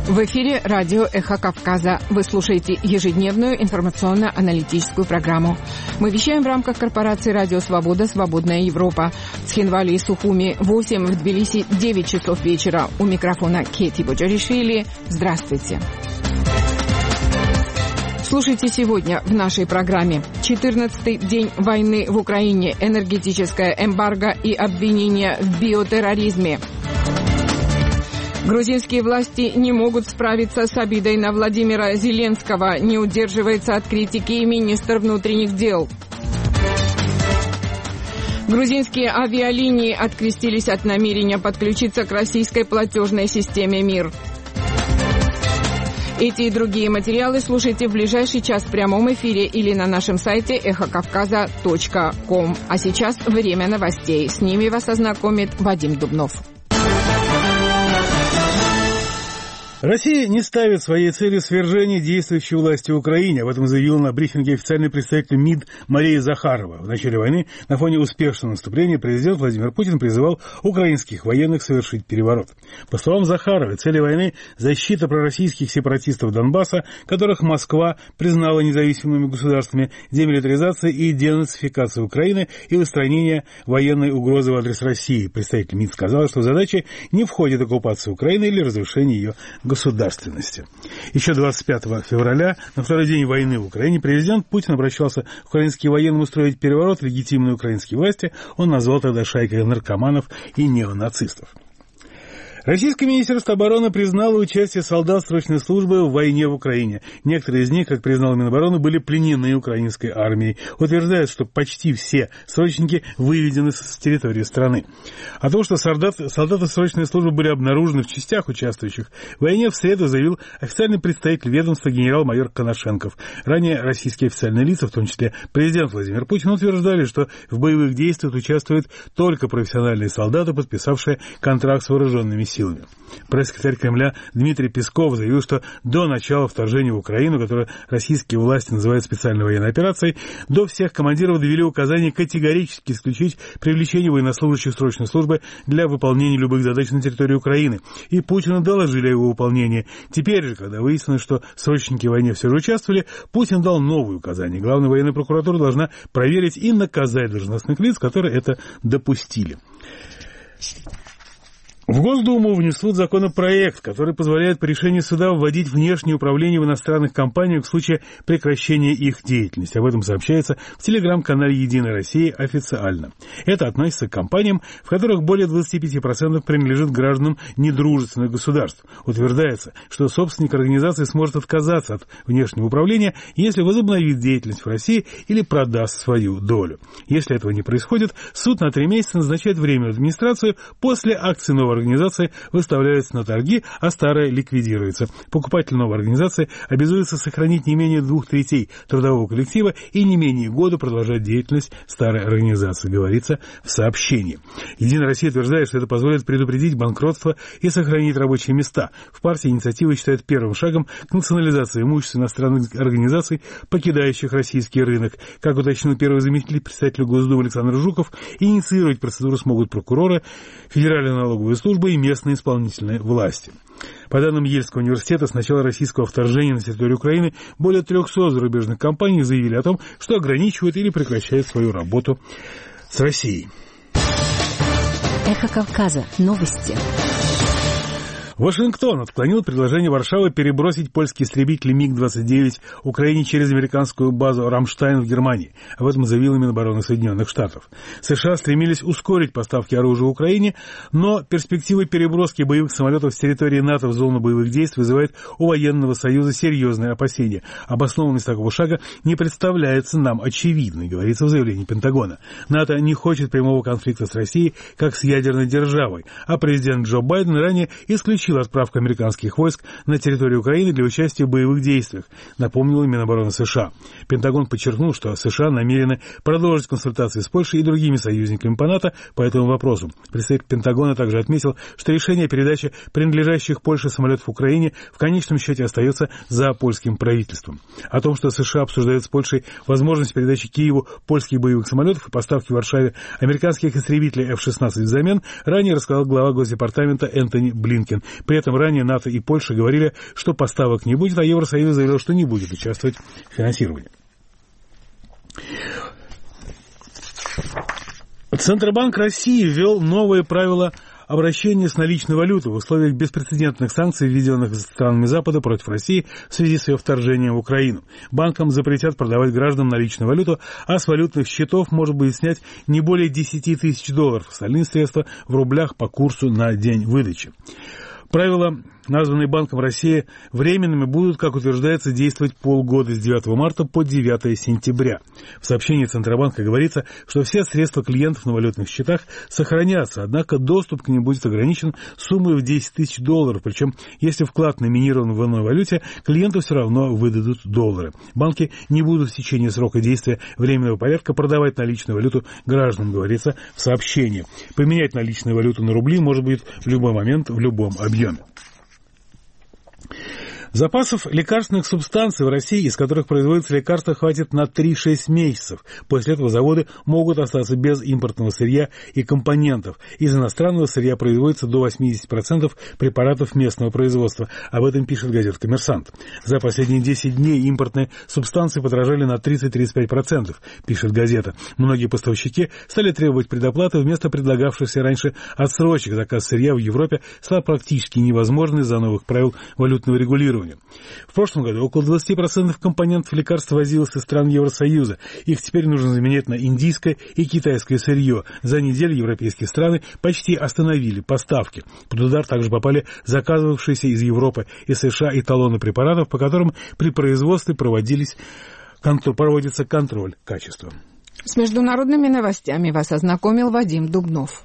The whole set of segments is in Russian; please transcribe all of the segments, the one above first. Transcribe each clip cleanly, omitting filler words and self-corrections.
В эфире радио «Эхо Кавказа». Вы слушаете ежедневную информационно-аналитическую программу. Мы вещаем в рамках корпорации «Радио Свобода. Свободная Европа». В Цхинвале и Сухуми 8, в Тбилиси 9 часов вечера. У микрофона Кети Боджаришвили. Здравствуйте. Слушайте сегодня в нашей программе. 14-й день войны в Украине, энергетическое эмбарго и обвинения в биотерроризме. Грузинские власти не могут справиться с обидой на Владимира Зеленского. Не удерживается от критики и министр внутренних дел. Грузинские авиалинии открестились от намерения подключиться к российской платежной системе МИР. Эти и другие материалы слушайте в ближайший час в прямом эфире или на нашем сайте эхокавказа.ком. А сейчас время новостей. С ними вас ознакомит Вадим Дубнов. Россия не ставит своей целью свержение действующей власти в Украине. Об этом заявила на брифинге официальный представитель МИД Мария Захарова. В начале войны на фоне успешного наступления президент Владимир Путин призывал украинских военных совершить переворот. По словам Захаровой, цели войны – защита пророссийских сепаратистов Донбасса, которых Москва признала независимыми государствами, демилитаризация и денацификация Украины и устранение военной угрозы в адрес России. Представитель МИД сказал, что задача не входит оккупация Украины или разрушение ее государственности. Еще 25 февраля, на второй день войны в Украине, президент Путин обращался к украинским военным устроить переворот в легитимные украинские власти. Он назвал тогда шайкой наркоманов и неонацистов. Российское министерство обороны признало участие солдат срочной службы в войне в Украине. Некоторые из них, как признал Минобороны, были пленены украинской армией. Утверждают, что почти все срочники выведены с территории страны. О том, что солдаты срочной службы были обнаружены в частях, участвующих в войне, в среду заявил официальный представитель ведомства генерал-майор Коношенков. Ранее российские официальные лица, в том числе президент Владимир Путин, утверждали, что в боевых действиях участвуют только профессиональные солдаты, подписавшие контракт с вооруженными силами. Пресс-секретарь Кремля Дмитрий Песков заявил, что до начала вторжения в Украину, которое российские власти называют специальной военной операцией, до всех командиров довели указание категорически исключить привлечение военнослужащих срочной службы для выполнения любых задач на территории Украины. И Путину доложили о его выполнении. Теперь же, когда выяснилось, что срочники в войне все же участвовали, Путин дал новые указания. Главная военная прокуратура должна проверить и наказать должностных лиц, которые это допустили. В Госдуму внесут законопроект, который позволяет по решению суда вводить внешнее управление в иностранных компаниях в случае прекращения их деятельности. Об этом сообщается в телеграм-канале «Единая Россия» официально. Это относится к компаниям, в которых более 25% принадлежит гражданам недружественных государств. Утверждается, что собственник организации сможет отказаться от внешнего управления, если возобновит деятельность в России или продаст свою долю. Если этого не происходит, суд на 3 месяца назначает временную администрацию, после акции новой организации выставляются на торги, а старая ликвидируется. Покупатель новой организации обязуется сохранить не менее 2/3 трудового коллектива и не менее года продолжать деятельность старой организации, говорится в сообщении. Единая Россия утверждает, что это позволит предупредить банкротство и сохранить рабочие места. В партии инициативу считают первым шагом к национализации имущества иностранных организаций, покидающих российский рынок. Как уточнил первый заместитель председателя Госдумы Александр Жуков, инициировать процедуру смогут прокуроры, Федеральная налоговая служба и местные исполнительные власти. По данным Ельского университета, с начала российского вторжения на территорию Украины более 300 зарубежных компаний заявили о том, что ограничивают или прекращают свою работу с Россией. Эхо Кавказа. Новости. Вашингтон отклонил предложение Варшавы перебросить польские истребители МиГ-29 Украине через американскую базу «Рамштайн» в Германии. Об этом заявила Минобороны Соединенных Штатов. США стремились ускорить поставки оружия Украине, но перспективы переброски боевых самолетов с территории НАТО в зону боевых действий вызывает у военного союза серьезные опасения. Обоснованность такого шага не представляется нам очевидной, говорится в заявлении Пентагона. НАТО не хочет прямого конфликта с Россией, как с ядерной державой, а президент Джо Байден ранее исключил отправку американских войск на территорию Украины для участия в боевых действиях, напомнила Минобороны США. Пентагон подчеркнул, что США намерены продолжить консультации с Польшей и другими союзниками по НАТО по этому вопросу. Представитель Пентагона также отметил, что решение о передаче принадлежащих Польше самолетов в Украине в конечном счете остается за польским правительством. О том, что США обсуждают с Польшей возможность передачи Киеву польских боевых самолетов и поставки в Варшаве американских истребителей F-16 взамен, ранее рассказал глава Госдепартамента Энтони Блинкен. При этом ранее НАТО и Польша говорили, что поставок не будет, а Евросоюз заявил, что не будет участвовать в финансировании. Центробанк России ввел новые правила обращения с наличной валютой в условиях беспрецедентных санкций, введенных странами Запада против России в связи с ее вторжением в Украину. Банкам запретят продавать гражданам наличную валюту, а с валютных счетов может быть снять не более 10 тысяч долларов. Остальные средства в рублях по курсу на день выдачи. Правила, названные Банком России временными, будут, как утверждается, действовать полгода с 9 марта по 9 сентября. В сообщении Центробанка говорится, что все средства клиентов на валютных счетах сохранятся, однако доступ к ним будет ограничен суммой в 10 тысяч долларов, причем если вклад номинирован в иной валюте, клиенту все равно выдадут доллары. Банки не будут в течение срока действия временного порядка продавать наличную валюту гражданам, говорится в сообщении. Поменять наличную валюту на рубли может быть в любой момент, в любом объеме. Запасов лекарственных субстанций в России, из которых производятся лекарства, хватит на 3-6 месяцев. После этого заводы могут остаться без импортного сырья и компонентов. Из иностранного сырья производится до 80% препаратов местного производства. Об этом пишет газета «Коммерсант». За последние 10 дней импортные субстанции подорожали на 30-35%, пишет газета. Многие поставщики стали требовать предоплаты вместо предлагавшихся раньше отсрочек. Заказ сырья в Европе стал практически невозможным из-за новых правил валютного регулирования. В прошлом году около 20% компонентов лекарств возилось из стран Евросоюза. Их теперь нужно заменять на индийское и китайское сырье. За неделю европейские страны почти остановили поставки. Под удар также попали заказывавшиеся из Европы и США эталоны препаратов, по которым при производстве проводится контроль качества. С международными новостями вас ознакомил Вадим Дубнов.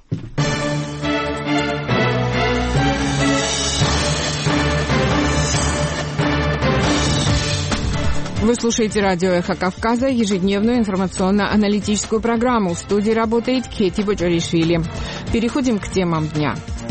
Вы слушаете радио «Эхо Кавказа», ежедневную информационно-аналитическую программу. В студии работает Кети Боджаришвили. Переходим к темам дня.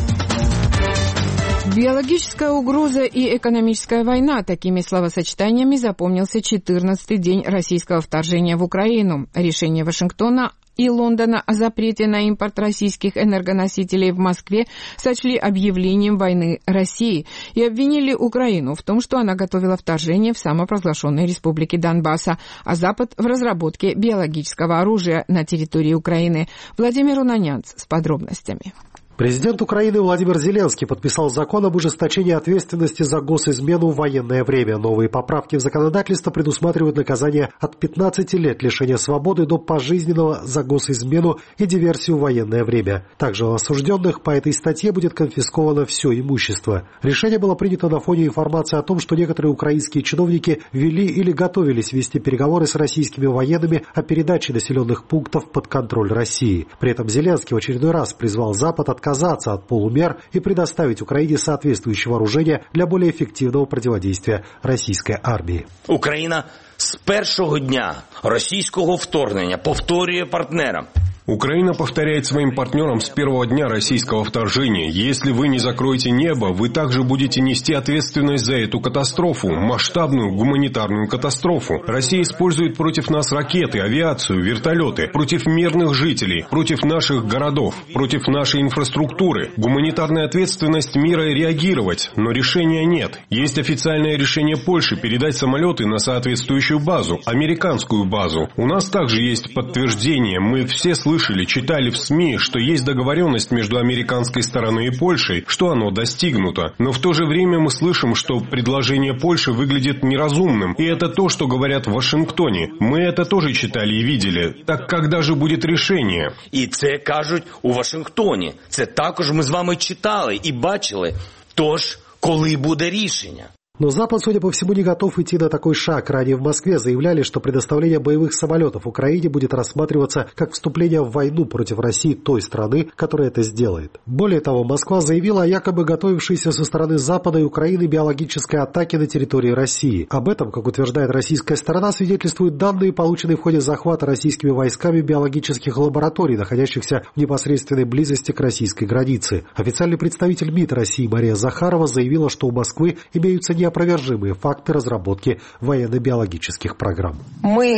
Биологическая угроза и экономическая война. Такими словосочетаниями запомнился 14-й день российского вторжения в Украину. Решение Вашингтона и Лондона о запрете на импорт российских энергоносителей в Москве сочли объявлением войны России и обвинили Украину в том, что она готовила вторжение в самопровозглашенной республике Донбасса, а Запад в разработке биологического оружия на территории Украины. Владимир Унанянц с подробностями. Президент Украины Владимир Зеленский подписал закон об ужесточении ответственности за госизмену в военное время. Новые поправки в законодательство предусматривают наказание от 15 лет лишения свободы до пожизненного за госизмену и диверсию в военное время. Также у осужденных по этой статье будет конфисковано все имущество. Решение было принято на фоне информации о том, что некоторые украинские чиновники вели или готовились вести переговоры с российскими военными о передаче населенных пунктов под контроль России. При этом Зеленский в очередной раз призвал Запад отказаться от полумер и предоставить Украине соответствующее вооружение для более эффективного противодействия российской армии. Україна з першого дня російського вторгнення повторює партнерам. Украина повторяет своим партнерам с первого дня российского вторжения: если вы не закроете небо, вы также будете нести ответственность за эту катастрофу, масштабную гуманитарную катастрофу. Россия использует против нас ракеты, авиацию, вертолеты, против мирных жителей, против наших городов, против нашей инфраструктуры. Гуманитарная ответственность мира реагировать, но решения нет. Есть официальное решение Польши передать самолеты на соответствующую базу, американскую базу. У нас также есть подтверждение, мы все слышали, читали в СМИ, что есть договоренность между американской стороной и Польшей, что оно достигнуто. Но в то же время мы слышим, что предложение Польши выглядит неразумным. И это то, что говорят в Вашингтоне. Мы это тоже читали и видели. Так когда же будет решение? І це кажуть у Вашингтоні. Це також ми з вами читали і бачили. Тож, коли буде рішення? Но Запад, судя по всему, не готов идти на такой шаг. Ранее в Москве заявляли, что предоставление боевых самолетов Украине будет рассматриваться как вступление в войну против России той страны, которая это сделает. Более того, Москва заявила о якобы готовившейся со стороны Запада и Украины биологической атаке на территории России. Об этом, как утверждает российская сторона, свидетельствуют данные, полученные в ходе захвата российскими войсками биологических лабораторий, находящихся в непосредственной близости к российской границе. Официальный представитель МИД России Мария Захарова заявила, что у Москвы имеются неопровержимые факты разработки военно-биологических программ. Мы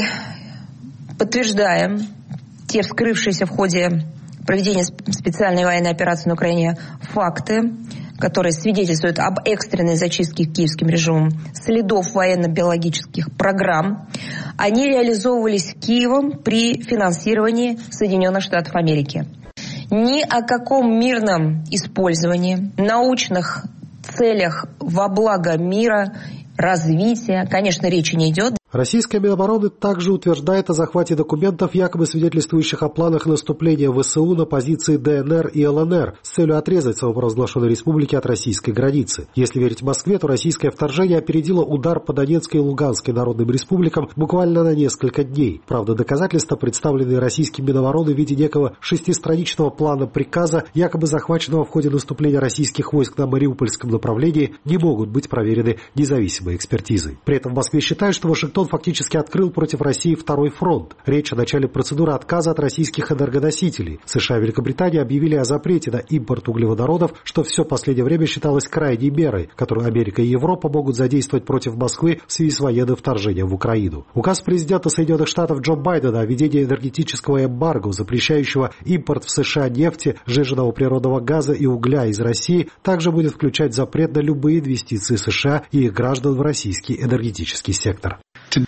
подтверждаем те вскрывшиеся в ходе проведения специальной военной операции на Украине факты которые свидетельствуют об экстренной зачистке киевским режимом следов военно-биологических программ, они реализовывались Киевом при финансировании Соединенных Штатов Америки. Ни о каком мирном использовании, научных целях во благо мира, развития, конечно, речи не идет. Российская Минобороны также утверждает о захвате документов, якобы свидетельствующих о планах наступления ВСУ на позиции ДНР и ЛНР с целью отрезать самопровозглашенные республики от российской границы. Если верить Москве, то российское вторжение опередило удар по Донецкой и Луганской народным республикам буквально на несколько дней. Правда, доказательства, представленные российским Минобороны в виде некого 6-страничного плана приказа, якобы захваченного в ходе наступления российских войск на Мариупольском направлении, не могут быть проверены независимой экспертизой. При этом в Москве считают, что Вашингтон фактически открыл против России второй фронт. Речь о начале процедуры отказа от российских энергоносителей. США и Великобритания объявили о запрете на импорт углеводородов, что все последнее время считалось крайней мерой, которую Америка и Европа могут задействовать против Москвы в связи с военным вторжением в Украину. Указ президента Соединенных Штатов Джо Байдена о введении энергетического эмбарго, запрещающего импорт в США нефти, сжиженного природного газа и угля из России, также будет включать запрет на любые инвестиции США и их граждан в российский энергетический сектор.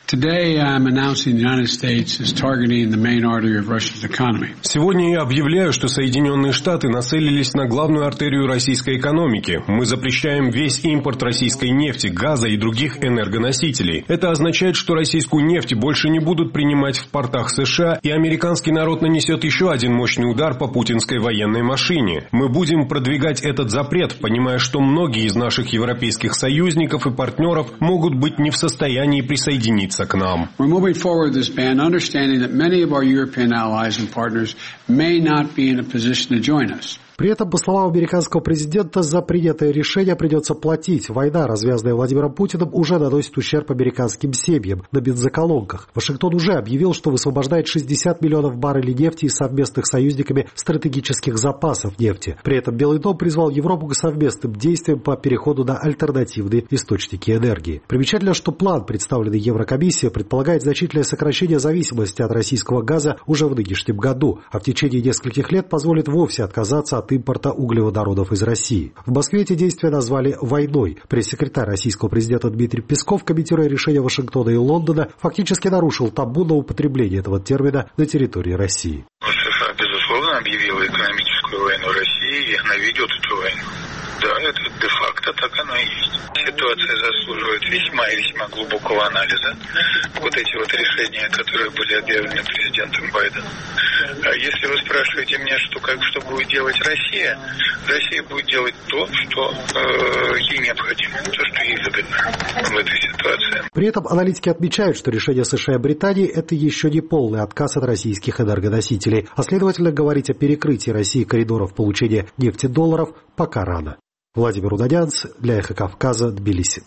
Сегодня я объявляю, что Соединенные Штаты нацелились на главную артерию российской экономики. Мы запрещаем весь импорт российской нефти, газа и других энергоносителей. Это означает, что российскую нефть больше не будут принимать в портах США, и американский народ нанесет еще один мощный удар по путинской военной машине. Мы будем продвигать этот запрет, понимая, что многие из наших европейских союзников и партнеров могут быть не в состоянии присоединиться к нам. We're moving forward this ban, understanding that many of our European allies and partners may not be in a position to join us. При этом, по словам американского президента, за принятое решение придется платить. Война, развязанная Владимиром Путиным, уже наносит ущерб американским семьям на бензоколонках. Вашингтон уже объявил, что высвобождает 60 миллионов баррелей нефти из совместных союзниками стратегических запасов нефти. При этом Белый дом призвал Европу к совместным действиям по переходу на альтернативные источники энергии. Примечательно, что план, представленный Еврокомиссией, предполагает значительное сокращение зависимости от российского газа уже в нынешнем году, а в течение нескольких лет позволит вовсе отказаться от импорта углеводородов из России. В Москве эти действия назвали войной. Пресс-секретарь российского президента Дмитрий Песков, комментируя решения Вашингтона и Лондона, фактически нарушил табу на употребление этого термина на территории России. США, безусловно, объявила экономическую войну России, и она ведет эту войну. Да, это де-факто так оно и есть. Ситуация заслуживает весьма и весьма глубокого анализа. Вот эти вот решения, которые были объявлены президентом Байденом. А если вы спрашиваете меня, что будет делать Россия, Россия будет делать то, что ей необходимо, то, что ей выгодно в этой ситуации. При этом аналитики отмечают, что решение США и Британии – это еще не полный отказ от российских энергоносителей, а следовательно, говорить о перекрытии России коридоров получения нефтедолларов пока рано. Владимир Удонянц для «Эхо Кавказа», Тбилиси.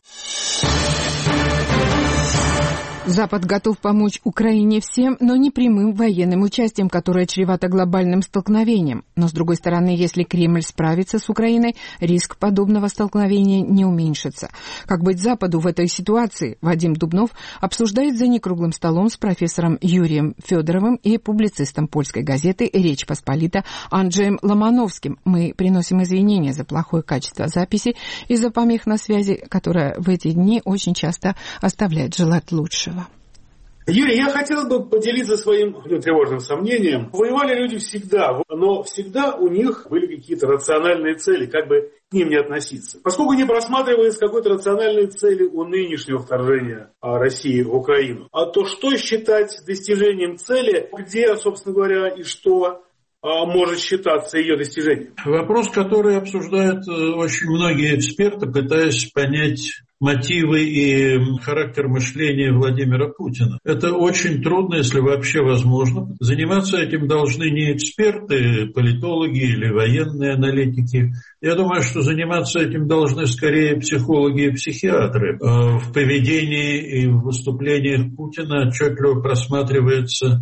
Запад готов помочь Украине всем, но не прямым военным участием, которое чревато глобальным столкновением. Но, с другой стороны, если Кремль справится с Украиной, риск подобного столкновения не уменьшится. Как быть Западу в этой ситуации, Вадим Дубнов обсуждает за некруглым столом с профессором Юрием Федоровым и публицистом польской газеты «Речь Посполита» Анджеем Ломановским. Мы приносим извинения за плохое качество записи и за помех на связи, которая в эти дни очень часто оставляет желать лучшего. Юрий, я хотел бы поделиться своим тревожным сомнением. Воевали люди всегда, но всегда у них были какие-то рациональные цели, как бы к ним не относиться. Поскольку не просматривается какой-то рациональной цели у нынешнего вторжения России в Украину, а то что считать достижением цели, где, собственно говоря, и что может считаться ее достижением? Вопрос, который обсуждают очень многие эксперты, пытаясь понять мотивы и характер мышления Владимира Путина. Это очень трудно, если вообще возможно. Заниматься этим должны не эксперты, политологи или военные аналитики. Я думаю, что заниматься этим должны скорее психологи и психиатры. В поведении и в выступлениях Путина отчетливо просматривается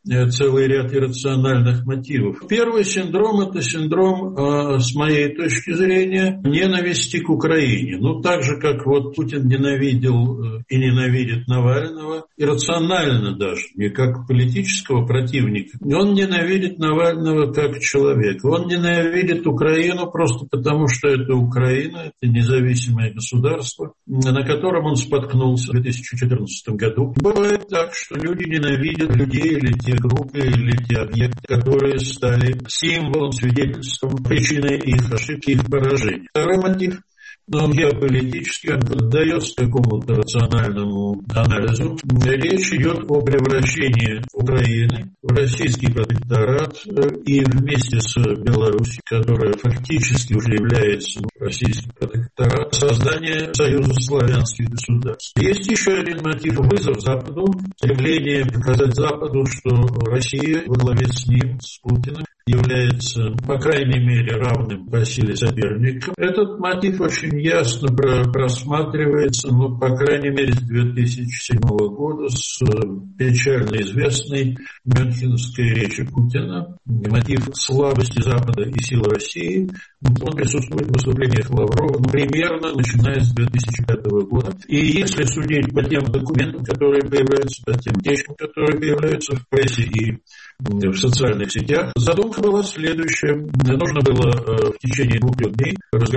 целый ряд иррациональных мотивов. Первый синдром – это синдром, с моей точки зрения, ненависти к Украине. Ну, так же, как вот Путин ненавидел и ненавидит Навального, иррационально даже, не как политического противника. Он ненавидит Навального как человека. Он ненавидит Украину просто потому, что это Украина, это независимое государство, на котором он споткнулся в 2014 году. Бывает так, что люди ненавидят людей или те группы, или те объекты, которые стали символом, свидетельством, причиной их ошибки, их поражения. Второй мотив, но он геополитический, он поддается какому-то рациональному анализу. Речь идет о превращении Украины в российский протекторат и вместе с Беларусью, которая фактически уже является российским протекторатом, создание союза славянских государств. Есть еще один мотив – вызов Западу, стремление показать Западу, что Россия во главе с ним, с Путиным, является, по крайней мере, равным по силе соперником. Этот мотив очень ясно просматривается, по крайней мере, с 2007 года, с печально известной мюнхенской речи Путина. Мотив слабости Запада и сил России, он присутствует в выступлениях Лаврова примерно начиная с 2005 года. И если судить по тем документам, которые появляются, по тем текстам, которые появляются в прессе и в социальных сетях, задумка была следующая. Нужно было в течение 2-3 дней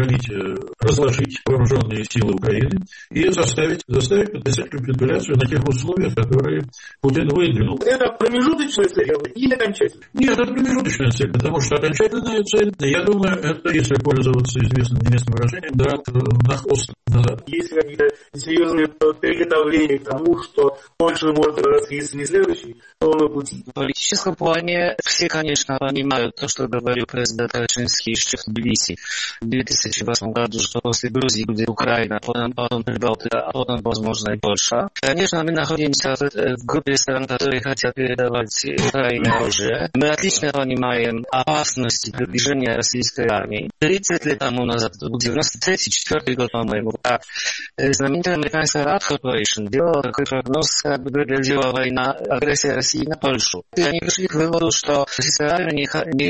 разложить вооруженные силы Украины и заставить подписать капитуляцию на тех условиях, которые Путин выдвинул. Это промежуточная цель или окончательная? Нет, это промежуточная цель, потому что окончательная цель, я думаю, это, если пользоваться известным немецким выражением, да, на хвост назад. Есть какие-то серьезные приготовления к тому, что Польша может развиться, если не следующий, то на пути. В политическом плане все, конечно, понимают то, что говорил президент Kaczyński еще в Тбилиси в 2008 году, что после Грузии будет Украина, потом Прибалтика, а потом, возможно, и Польша. Конечно, мы находимся в группе стран, которые хотят передавать Украине оружие. Мы отлично понимаем опасности приближения российской армии. 30 лет тому назад, 93-94 год, по-моему, знаменитая американская Rat Corporation делала такой прогноз, как бы выглядела война, агрессия России на Польшу. И они пришли к выводу, что российская армия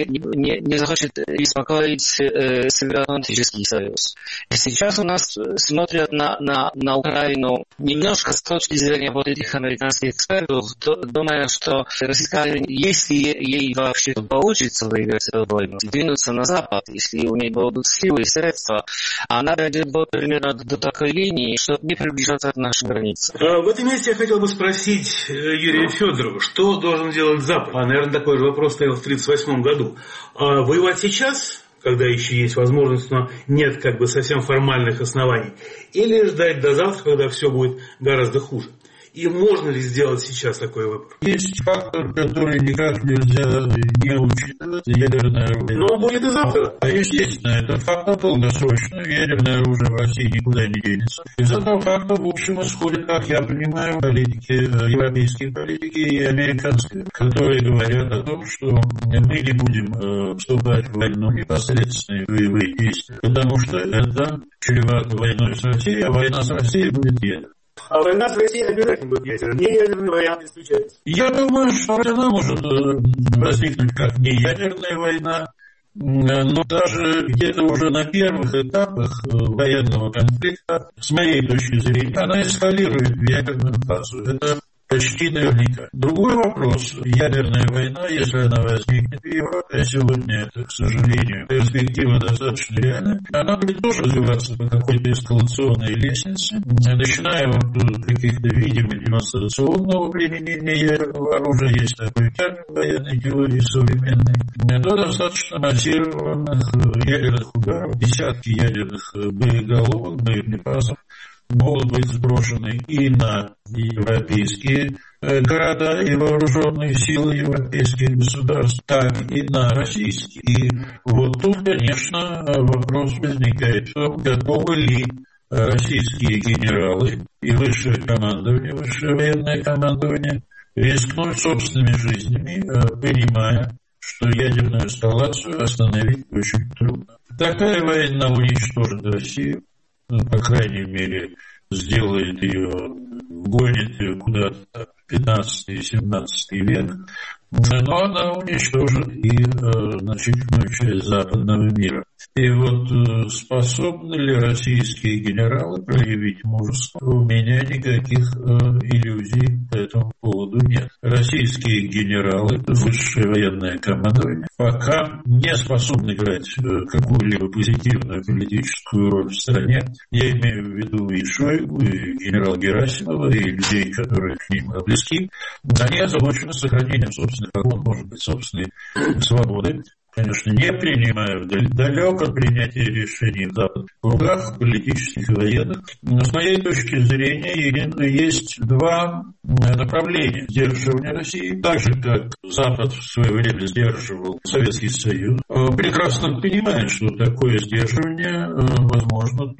не захочет беспокоить Североатлантический союз. И сейчас у нас смотрят на Украину немножко с точки зрения вот этих американских экспертов, думая, что российская армия, если ей вообще получится выиграть эту войну, двинуться на Запад, если у нее будут силы и средства, она дойдет примерно до такой линии, чтобы не приближаться к нашим границам. В этом месте я хотел бы спросить Юрия Федорова, что должен делать Запад? Наверное, такой же вопрос стоял в 1938 году. Воевать сейчас, когда еще есть возможность, но нет как бы совсем формальных оснований, или ждать до завтра, когда все будет гораздо хуже? И можно ли сделать сейчас такой выбор? Есть фактор, который никак нельзя не учитывать, ядерное оружие. Но он будет и завтра. Естественно, этот фактор долгосрочный, ядерное оружие в России никуда не денется. Из этого фактора, в общем, исходит, как я понимаю, политики, европейские политики и американские, которые говорят о том, что мы не будем вступать в войну непосредственные боевые действия, потому что это чревато войной с Россией, а война с Россией будет ядерной. А война с Россией обязательно будет ядерной. Неядерный вариант исключается. Я думаю, что она может возникнуть как неядерная война, но даже где-то уже на первых этапах военного конфликта, с моей точки зрения, она эскалирует в ядерную фазу. Это почти наверняка. Другой вопрос. Ядерная война, если она возникнет в Европе, а сегодня это, к сожалению, перспектива достаточно реальная, она будет тоже развиваться по какой-то эскалационной лестнице, начиная от каких-то видимых демонстрационного применения ядерного оружия, есть такой термин военной теории современной, до достаточно массированных ядерных ударов, десятки ядерных боеголовок, боеприпасов могут быть сброшены и на европейские города и вооруженные силы европейских государств, так и на российские. И вот тут, конечно, вопрос возникает в том, готовы ли российские генералы и высшее командование, высшее военное командование рискнуть собственными жизнями, понимая, что ядерную эскалацию остановить очень трудно. Такая война уничтожит Россию, по крайней мере, сделает ее, вгонит ее куда-то в 15-17 век, но она уничтожит и значительную часть западного мира. И вот способны ли российские генералы проявить мужество? У меня никаких иллюзий по этому поводу нет. Российские генералы, высшее военное командование, пока не способны играть какую-либо позитивную политическую роль в стране. Я имею в виду и Шойгу, и генерала Герасимова, и людей, которые к ним близки. Они озабочены сохранением собственных погон, может быть, собственной свободы. Конечно, не принимаю, далек от принятия решений в западных кругах, политических и военных. Но с моей точки зрения есть два направления сдерживания России. Так же, как Запад в свое время сдерживал Советский Союз, прекрасно понимает, что такое сдерживание возможно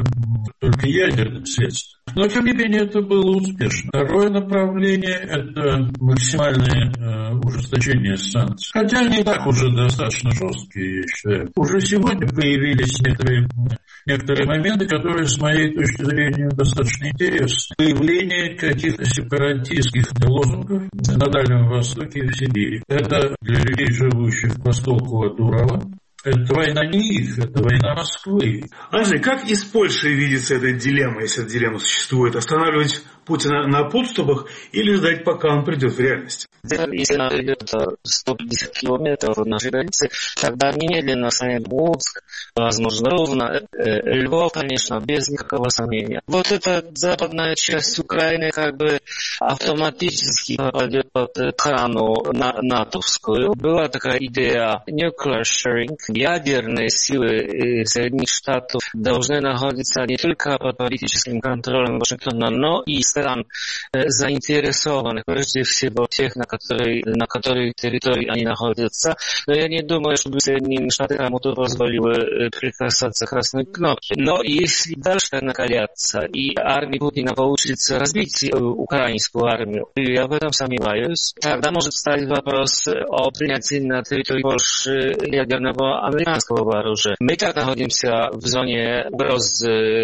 только ядерным средством. Но, тем не менее, это было успешно. Второе направление – это максимальное ужесточение санкций. Хотя они и так уже достаточно жесткие, я считаю. Уже сегодня появились некоторые моменты, которые, с моей точки зрения, достаточно интересны. Появление каких-то сепаратистских лозунгов на Дальнем Востоке и в Сибири. Это для людей, живущих к востоку от Урала. Это война не их, это война Москвы. Андрей, как из Польши видится эта дилемма, если эта дилемма существует? Останавливать Путина на подступах или ждать, пока он придет в реальность? Если она идет 150 километров от нашей границы, тогда немедленно станет Волск, возможно, Ровно, Львов, конечно, без никакого сомнения. Вот эта западная часть Украины как бы автоматически попадет под охрану натовскую. Была такая идея nuclear sharing. Ядерные силы Соединенных Штатов должны находиться не только под политическим контролем Вашингтона, но и стран заинтересованных, прежде всего тех, на которой территории они находятся. Но я не думаю, чтобы Соединенные Штаты кому-то позволили прикасаться к красной кнопке. Но если дальше накаляться, и армия Путина получится разбить украинскую армию, и я в этом сомневаюсь, тогда может стать вопрос о принятии на территории Польши ядерного американского оружия. Мы так находимся в зоне угроз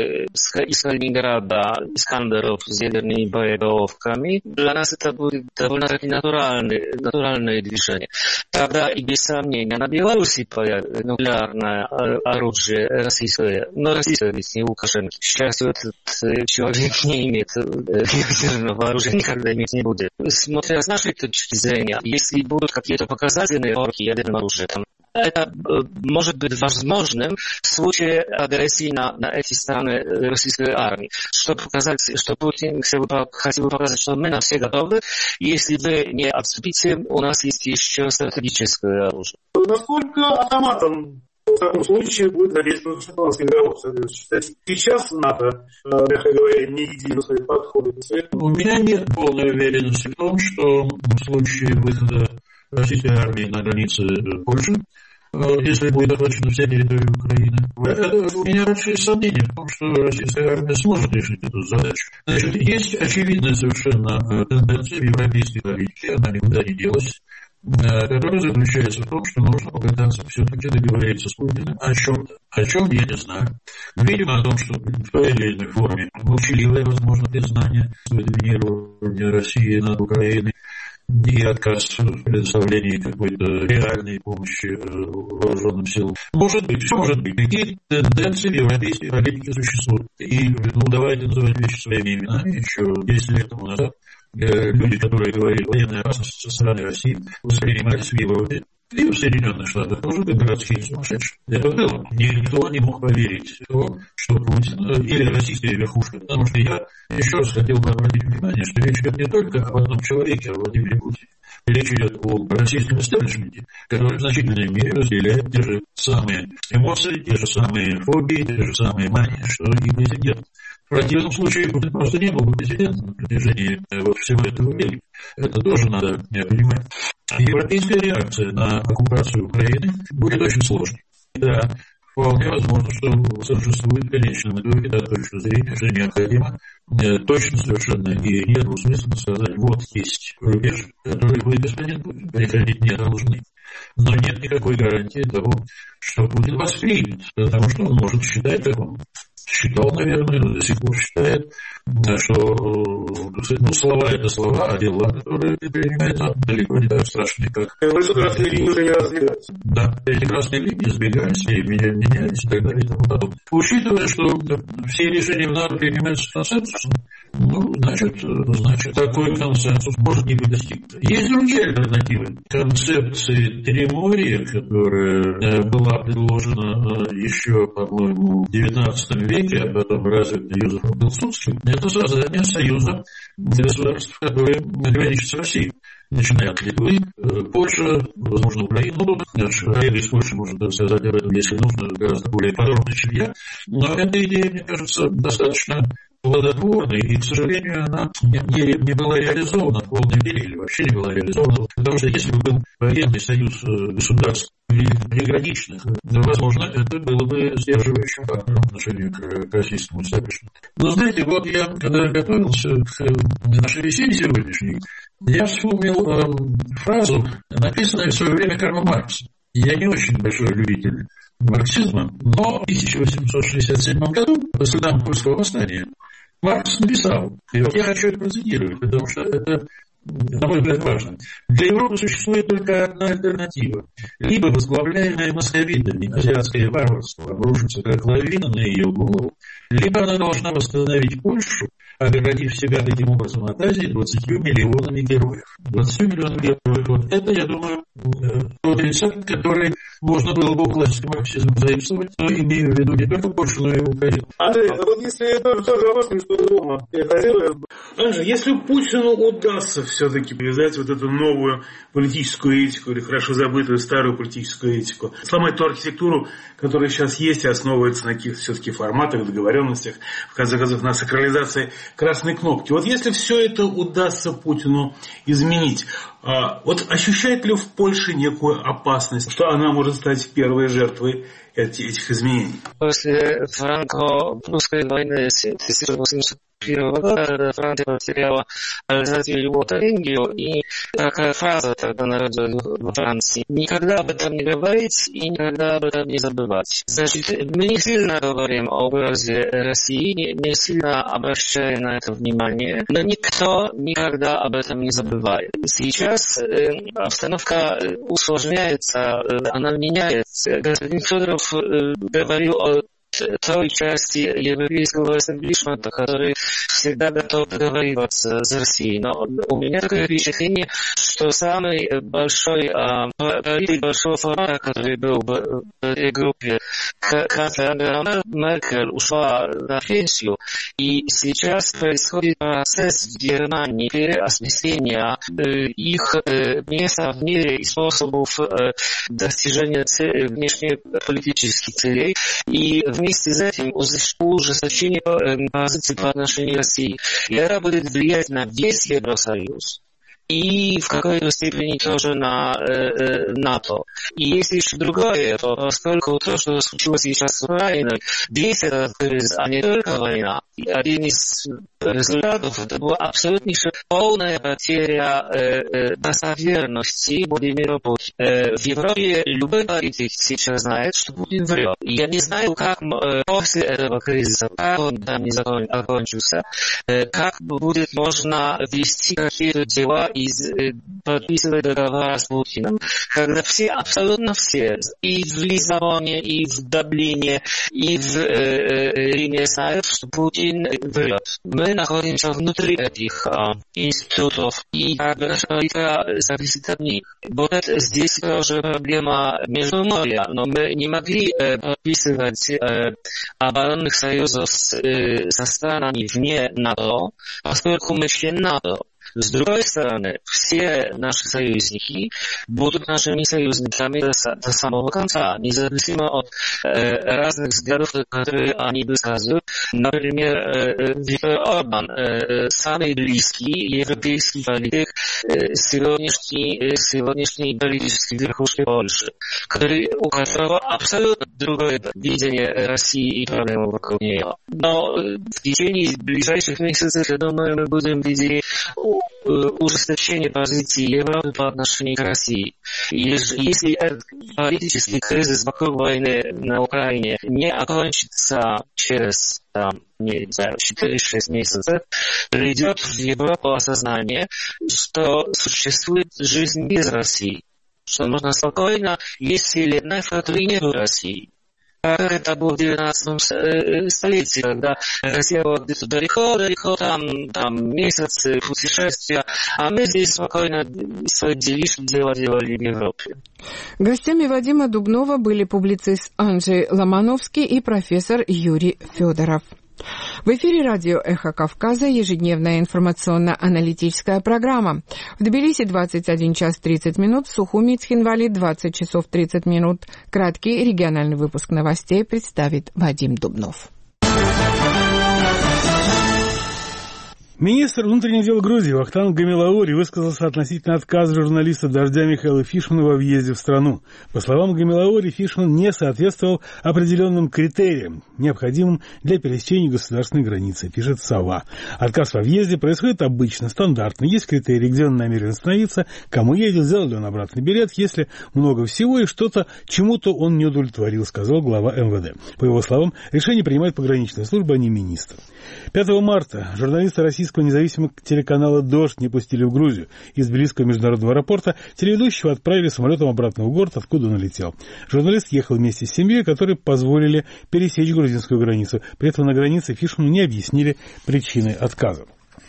из Калининграда, Искандеров с ядерными боеголовками. Для нас это будет довольно-таки натуральное движение. Тогда и без сомнения на Беларуси появится нуклеарное оружие российское. Но российское ведь не Лукашенко. К счастью, этот человек не имеет ядерного оружия, никогда иметь не будет. Смотря с нашей точки зрения, если будут какие-то показательные орки ядерного оружия, это может быть возможным в случае агрессии на эти страны российской армии. Чтобы показать, что Путин хотел бы показать, что мы на все готовы, если вы не отступите, у нас есть еще стратегическое оружие. Насколько автоматом в таком случае будет задействован шотландский договор? Сейчас НАТО, мягко говоря, не едино свои подходы. У меня нет полной уверенности в том, что в случае выхода российской армии на границы Польши, если будет охвачена вся территория Украины, у меня большие сомнения в том, что российская армия сможет решить эту задачу. Значит, есть очевидная совершенно тенденция в европейской политике, она никуда не делась, которая заключается в том, что нужно попытаться все-таки договориться с Путиным о чем-то. О чем, я не знаю. Видимо, о том, что в той или иной форме молчаливое, возможно, признание доминирования России над Украиной и отказ в предоставлении какой-то реальной помощи вооруженным силам. Может быть, все может быть. Какие тенденции в европейской политике существуют. И, давайте называть вещи своими именами. Еще 10 лет тому назад люди, которые говорили, военная опасность со стороны России, воспринимались в Европе и в Соединенных Штатах тоже как городские сумасшедшие. Это было. Никто не мог поверить в то, что Путин или российская верхушка. Потому что я еще раз хотел бы обратить внимание, что речь идет не только об одном человеке, о Владимире Путине. Речь идет о российском истеблишменте, который в значительной мере разделяет те же самые эмоции, те же самые фобии, те же самые мании, что и президент. В противном случае Путин просто не был бы президентом на протяжении всего этого времени. Это тоже надо понимать. Европейская реакция на оккупацию Украины будет очень сложной. Да, вполне возможно, что существует в конечном итоге точка зрения, что необходимо точно совершенно и недвусмысленно сказать, вот есть рубеж, который вы, господин Путин, переходить не должны. Но нет никакой гарантии того, что Путин вас примет, потому что он может считать, как он считал, наверное, до сих пор считает, что слова — это слова, а дела, которые принимаются, далеко не так страшные, как... Красные линии уже не раздвигаются. Да, эти красные линии сбегаются и меняются и так далее и тому подобное. Учитывая, что все решения в НАТО принимаются консенсусом, значит, такой консенсус может не быть достигнут. Есть другие альтернативы. Концепции Триморья, которая была предложена еще, по-моему, в XIX веке, а потом развита Юзефом Пилсудским, это создание союза государств, которые граничат с Россией. Начиная от Литвы, Польша, возможно, Украина. Коллега из Польши может сказать об этом, если нужно, гораздо более подробно, чем я. Но эта идея, мне кажется, достаточно плодотворной, и, к сожалению, она не была реализована в полной мере, или вообще не была реализована. Потому что если бы был военный союз государств приграничных, возможно, это было бы сдерживающим фактором в отношении к российскому истеблишменту. Но знаете, вот я, когда готовился к нашей беседе сегодняшней, я вспомнил фразу, написанную в свое время Карлом Марксом. Я не очень большой любитель марксизма, но в 1867 году, по следам польского восстания, Маркс написал, и вот я хочу это процитировать, потому что это, на мой взгляд, важно. Для Европы существует только одна альтернатива. Либо возглавляемое московитами азиатское варварство обрушится как лавина на ее голову, либо она должна восстановить Польшу, оградив себя таким образом от Азии 20 миллионами героев. 20 миллионов героев. Вот это, я думаю, тот рецепт, который можно было бы у классического марксизма заимствовать, но имею в виду не только Польшу, но и Украину. Андрей, вот если это тоже о вас, что дома, если Путину удастся все-таки привязать вот эту новую политическую этику, или хорошо забытую старую политическую этику, сломать ту архитектуру, которая сейчас есть и основывается на каких-то все-таки форматах, договоренностях, в конце концов, на сакрализации красной кнопки. Вот если все это удастся Путину изменить, вот ощущает ли в Польше некую опасность, что она может стать первой жертвой этих изменений? После франко-прусской войны 1801 года Франция потеряла Альзацию-Львов-Турингию, и такая фраза тогда народилась во Франции: никогда об этом не говорить и никогда об этом не забывать. Значит, мы не сильно говорим о угрозе России, не сильно обращаем на это внимание, но никто никогда об этом не забывает. Сейчас обстановка усложняется, она меняется. Господин Федоров говорил о той части европейского эстаблишмента, который всегда готов договариваться с Россией. Но у меня такое впечатление, что самый большой политик большого формата, который был в этой группе, канцлер Ангела Меркель ушла на пенсию, и сейчас происходит процесс в Германии переосмысления их места в мире и способов достижения внешнеполитических целей, и вместе с этим ужесточение позиций по отношению к России. И это будет влиять на весь Евросоюз. И в какой-то степени тоже на НАТО. И есть еще другое, поскольку то, что случилось сейчас с Украиной, весь этот кризис, а не только война, один из результатов это была абсолютнейшая полная потеря достоверности Владимира Путина. В Европе любой политик сейчас знает, что Путин врет. Я не знаю, как после этого кризиса, как он там не закончился, как будет можно вести какие-то дела и подписывать договора с Путиным, когда все, абсолютно все, и в Лиссабоне, и в Дублине, и в Риме знают, что Путин врет. Мы находимся внутри этих институтов, и наша политика зависит от них. Вот это здесь тоже проблема Междуморья, но мы не могли подписывать оборонных союзов со странами вне НАТО, поскольку мы член НАТО. С другой стороны, все наши союзники будут нашими союзниками до самого конца, независимо от разных взглядов, которые они высказывают. Например, Виктор Орбан, самый близкий европейский политик сегодняшней политической верхушки Польши, у которого абсолютно другое видение России и проблемы вокруг нее. Но в течение ближайших месяцев, я думаю, мы будем видеть ужесточение позиции Европы по отношению к России. Если этот политический кризис вокруг войны на Украине не окончится через 4-6 месяцев, придет в Европу осознание, что существует жизнь без России, что можно спокойно есть 7 лет на фронте в России. Как это было в 19 столетии, когда Россия была где-то далеко, там месяцы путешествия, а мы здесь спокойно свои дела делали в Европе. Гостями Вадима Дубнова были публицист Анджей Ломановский и профессор Юрий Федоров. В эфире радио «Эхо Кавказа» ежедневная информационно-аналитическая программа. В Тбилиси 21 час 30 минут, в Сухуми и Цхинвали 20 часов 30 минут. Краткий региональный выпуск новостей представит Вадим Дубнов. Министр внутренних дел Грузии Вахтанг Гамилаури высказался относительно отказа журналиста «Дождя» Михаила Фишмана во въезде в страну. По словам Гамилаури, Фишман не соответствовал определенным критериям, необходимым для пересечения государственной границы, пишет «Сова». Отказ во въезде происходит обычно, стандартно. Есть критерии, где он намерен остановиться, кому едет, сделал ли он обратный билет, если много всего и что-то, чему-то он не удовлетворил, сказал глава МВД. По его словам, решение принимает пограничная служба, а не министр. 5 марта журналисты российского независимого телеканала «Дождь» не пустили в Грузию. Из Тбилисского международного аэропорта телеведущего отправили самолетом обратно в город, откуда он улетел. Журналист ехал вместе с семьей, которые позволили пересечь грузинскую границу. При этом на границе Фишману не объяснили причины отказа.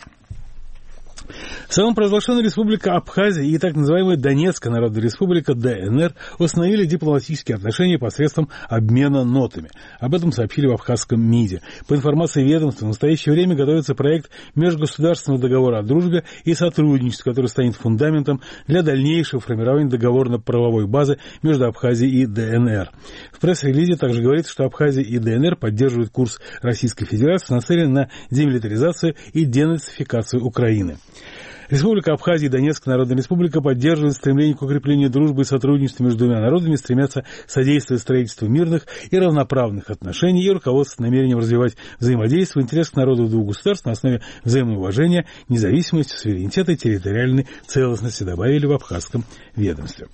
Самопровозглашенная республика Абхазия и так называемая Донецкая Народная Республика ДНР установили дипломатические отношения посредством обмена нотами. Об этом сообщили в абхазском МИДе. По информации ведомства, в настоящее время готовится проект межгосударственного договора о дружбе и сотрудничестве, который станет фундаментом для дальнейшего формирования договорно-правовой базы между Абхазией и ДНР. В пресс-релизе также говорится, что Абхазия и ДНР поддерживают курс Российской Федерации, нацеленный на демилитаризацию и денацификацию Украины. Республика Абхазия и Донецкая Народная Республика поддерживают стремление к укреплению дружбы и сотрудничества между двумя народами, стремятся содействовать строительству мирных и равноправных отношений и руководствуются намерением развивать взаимодействие в интересах народов двух государств на основе взаимного уважения, независимости, суверенитета и территориальной целостности, добавили в абхазском ведомстве.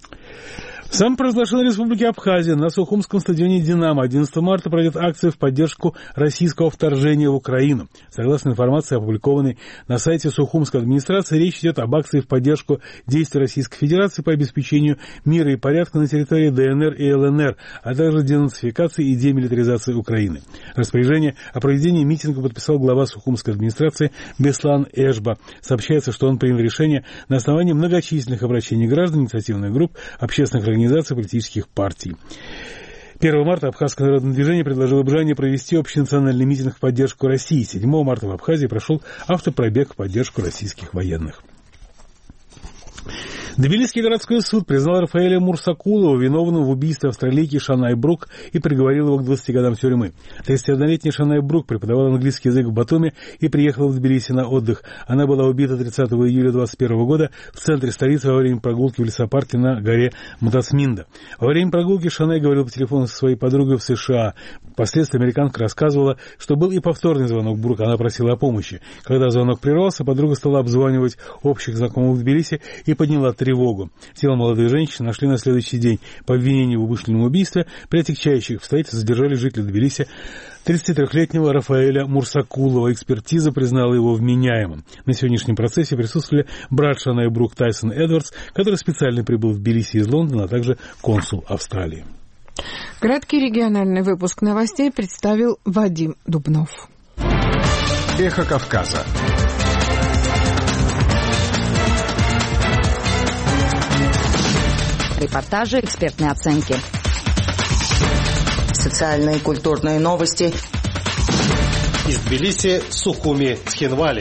В самопровозглашенной республике Абхазия на Сухумском стадионе «Динамо» 11 марта пройдет акция в поддержку российского вторжения в Украину. Согласно информации, опубликованной на сайте Сухумской администрации, речь идет об акции в поддержку действий Российской Федерации по обеспечению мира и порядка на территории ДНР и ЛНР, а также денацификации и демилитаризации Украины. Распоряжение о проведении митинга подписал глава Сухумской администрации Беслан Эшба. Сообщается, что он принял решение на основании многочисленных обращений граждан, инициативных групп, общественных организаций, политических партий. 1 марта Абхазское народное движение предложило Бжане провести общенациональный митинг в поддержку России. 7 марта в Абхазии прошел автопробег в поддержку российских военных. Тбилисский городской суд признал Рафаэля Мурсакулова виновным в убийстве австралийки Шанай Брук и приговорил его к 20 годам тюрьмы. 31-летняя Шанай Брук преподавала английский язык в Батуми и приехала в Тбилиси на отдых. Она была убита 30 июля 2021 года в центре столицы во время прогулки в лесопарке на горе Матасминда. Во время прогулки Шанай говорила по телефону со своей подругой в США. Впоследствии американка рассказывала, что был и повторный звонок Брук, она просила о помощи. Когда звонок прервался, подруга стала обзванивать общих знакомых в Тбилиси и подняла тревогу. Тело молодой женщины нашли на следующий день. По обвинению в умышленном убийстве при отягчающих обстоятельствах задержали жителя Тбилиси 33-летнего Рафаэля Мурсакулова. Экспертиза признала его вменяемым. На сегодняшнем процессе присутствовали брат Шанай Брук Тайсон Эдвардс, который специально прибыл в Тбилиси из Лондона, а также консул Австралии. Краткий региональный выпуск новостей представил Вадим Дубнов. Эхо Кавказа. Репортажи, экспертные оценки. Социальные и культурные новости. Из Тбилиси, Сухуми, Цхинвали.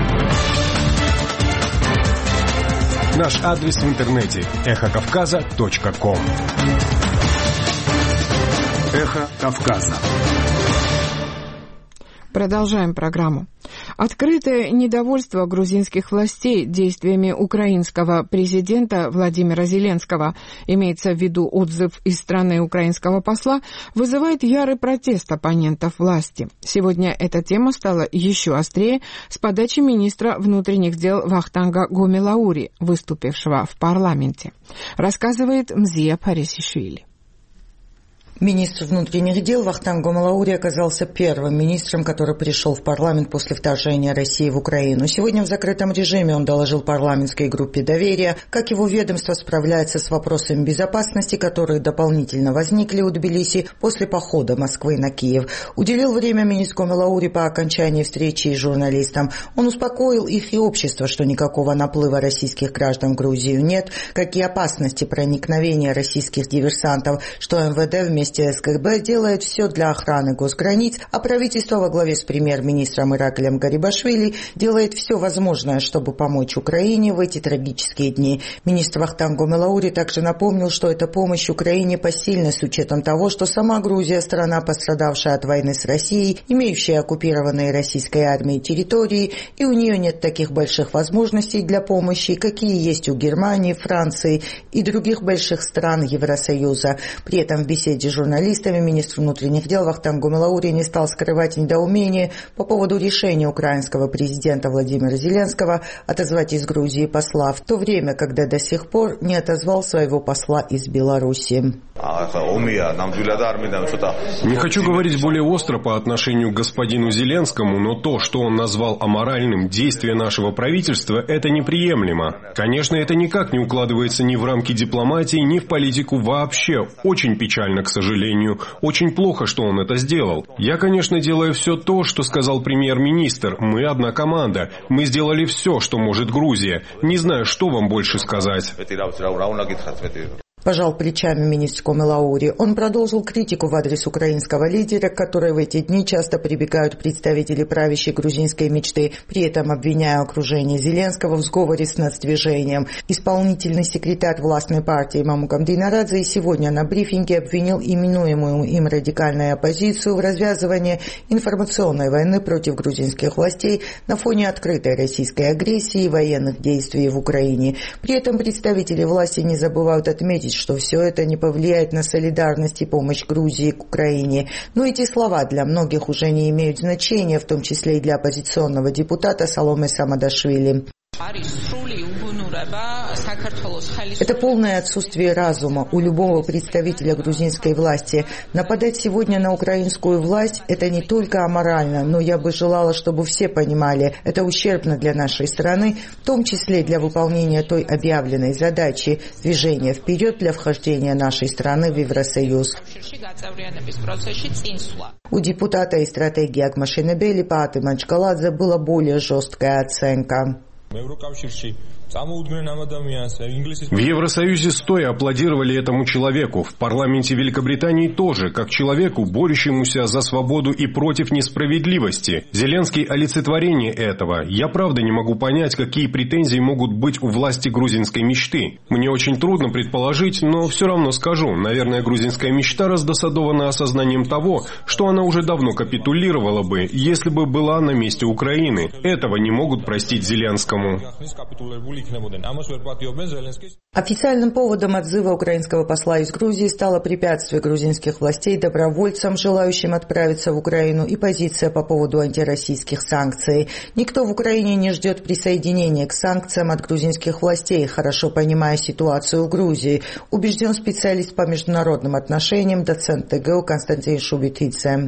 Наш адрес в интернете эхокавказа.ком. Эхо Кавказа. Продолжаем программу. Открытое недовольство грузинских властей действиями украинского президента Владимира Зеленского, имеется в виду отзыв из страны украинского посла, вызывает ярый протест оппонентов власти. Сегодня эта тема стала еще острее с подачи министра внутренних дел Вахтанга Гомелаури, выступившего в парламенте. Рассказывает Мзия Парисишвили. Министр внутренних дел Вахтанг Гомелаури оказался первым министром, который пришел в парламент после вторжения России в Украину. Сегодня в закрытом режиме он доложил парламентской группе доверия, как его ведомство справляется с вопросами безопасности, которые дополнительно возникли у Тбилиси после похода Москвы на Киев. Уделил время министр Гомелаури по окончании встречи с журналистам. Он успокоил их и общество, что никакого наплыва российских граждан в Грузию нет, какие опасности проникновения российских диверсантов, что МВД вместе с КГБ делает все для охраны госграниц, а правительство во главе с премьер-министром Ираклием Гарибашвили делает все возможное, чтобы помочь Украине в эти трагические дни. Министр Вахтанг Гомелаури также напомнил, что эта помощь Украине посильна с учетом того, что сама Грузия – страна, пострадавшая от войны с Россией, имеющая оккупированные российской армией территории, и у нее нет таких больших возможностей для помощи, какие есть у Германии, Франции и других больших стран Евросоюза. При этом в беседе с журналистами министр внутренних дел Вахтанг Гомелаури не стал скрывать недоумение по поводу решения украинского президента Владимира Зеленского отозвать из Грузии посла, в то время, когда до сих пор не отозвал своего посла из Беларуси. Не хочу говорить более остро по отношению к господину Зеленскому, но то, что он назвал аморальным действие нашего правительства, это неприемлемо. Конечно, это никак не укладывается ни в рамки дипломатии, ни в политику вообще. Очень печально, к сожалению. Очень плохо, что он это сделал. Я, конечно, делаю все то, что сказал премьер-министр. Мы одна команда. Мы сделали все, что может Грузия. Не знаю, что вам больше сказать. Пожал плечами министр Гомелаури. Он продолжил критику в адрес украинского лидера, к которой в эти дни часто прибегают представители правящей грузинской мечты, при этом обвиняя окружение Зеленского в сговоре с нацдвижением. Исполнительный секретарь властной партии Мамукам Дейнарадзе сегодня на брифинге обвинил именуемую им радикальную оппозицию в развязывании информационной войны против грузинских властей на фоне открытой российской агрессии и военных действий в Украине. При этом представители власти не забывают отметить, что все это не повлияет на солидарность и помощь Грузии к Украине. Но эти слова для многих уже не имеют значения, в том числе и для оппозиционного депутата Саломе Самадашвили. Это полное отсутствие разума у любого представителя грузинской власти. Нападать сегодня на украинскую власть – это не только аморально, но я бы желала, чтобы все понимали, это ущербно для нашей страны, в том числе для выполнения той объявленной задачи – движения вперед для вхождения нашей страны в Евросоюз. У депутата и стратегии Агмашинебели Пааты Манчкаладзе была более жесткая оценка. В Евросоюзе стоя аплодировали этому человеку. В парламенте Великобритании тоже, как человеку, борющемуся за свободу и против несправедливости. Зеленский – олицетворение этого. Я правда не могу понять, какие претензии могут быть у власти грузинской мечты. Мне очень трудно предположить, но все равно скажу. Наверное, грузинская мечта раздосадована осознанием того, что она уже давно капитулировала бы, если бы была на месте Украины. Этого не могут простить Зеленскому. Официальным поводом отзыва украинского посла из Грузии стало препятствие грузинских властей добровольцам, желающим отправиться в Украину, и позиция по поводу антироссийских санкций. Никто в Украине не ждет присоединения к санкциям от грузинских властей, хорошо понимая ситуацию в Грузии, убежден специалист по международным отношениям, доцент ТГУ Константин Шубитидзе.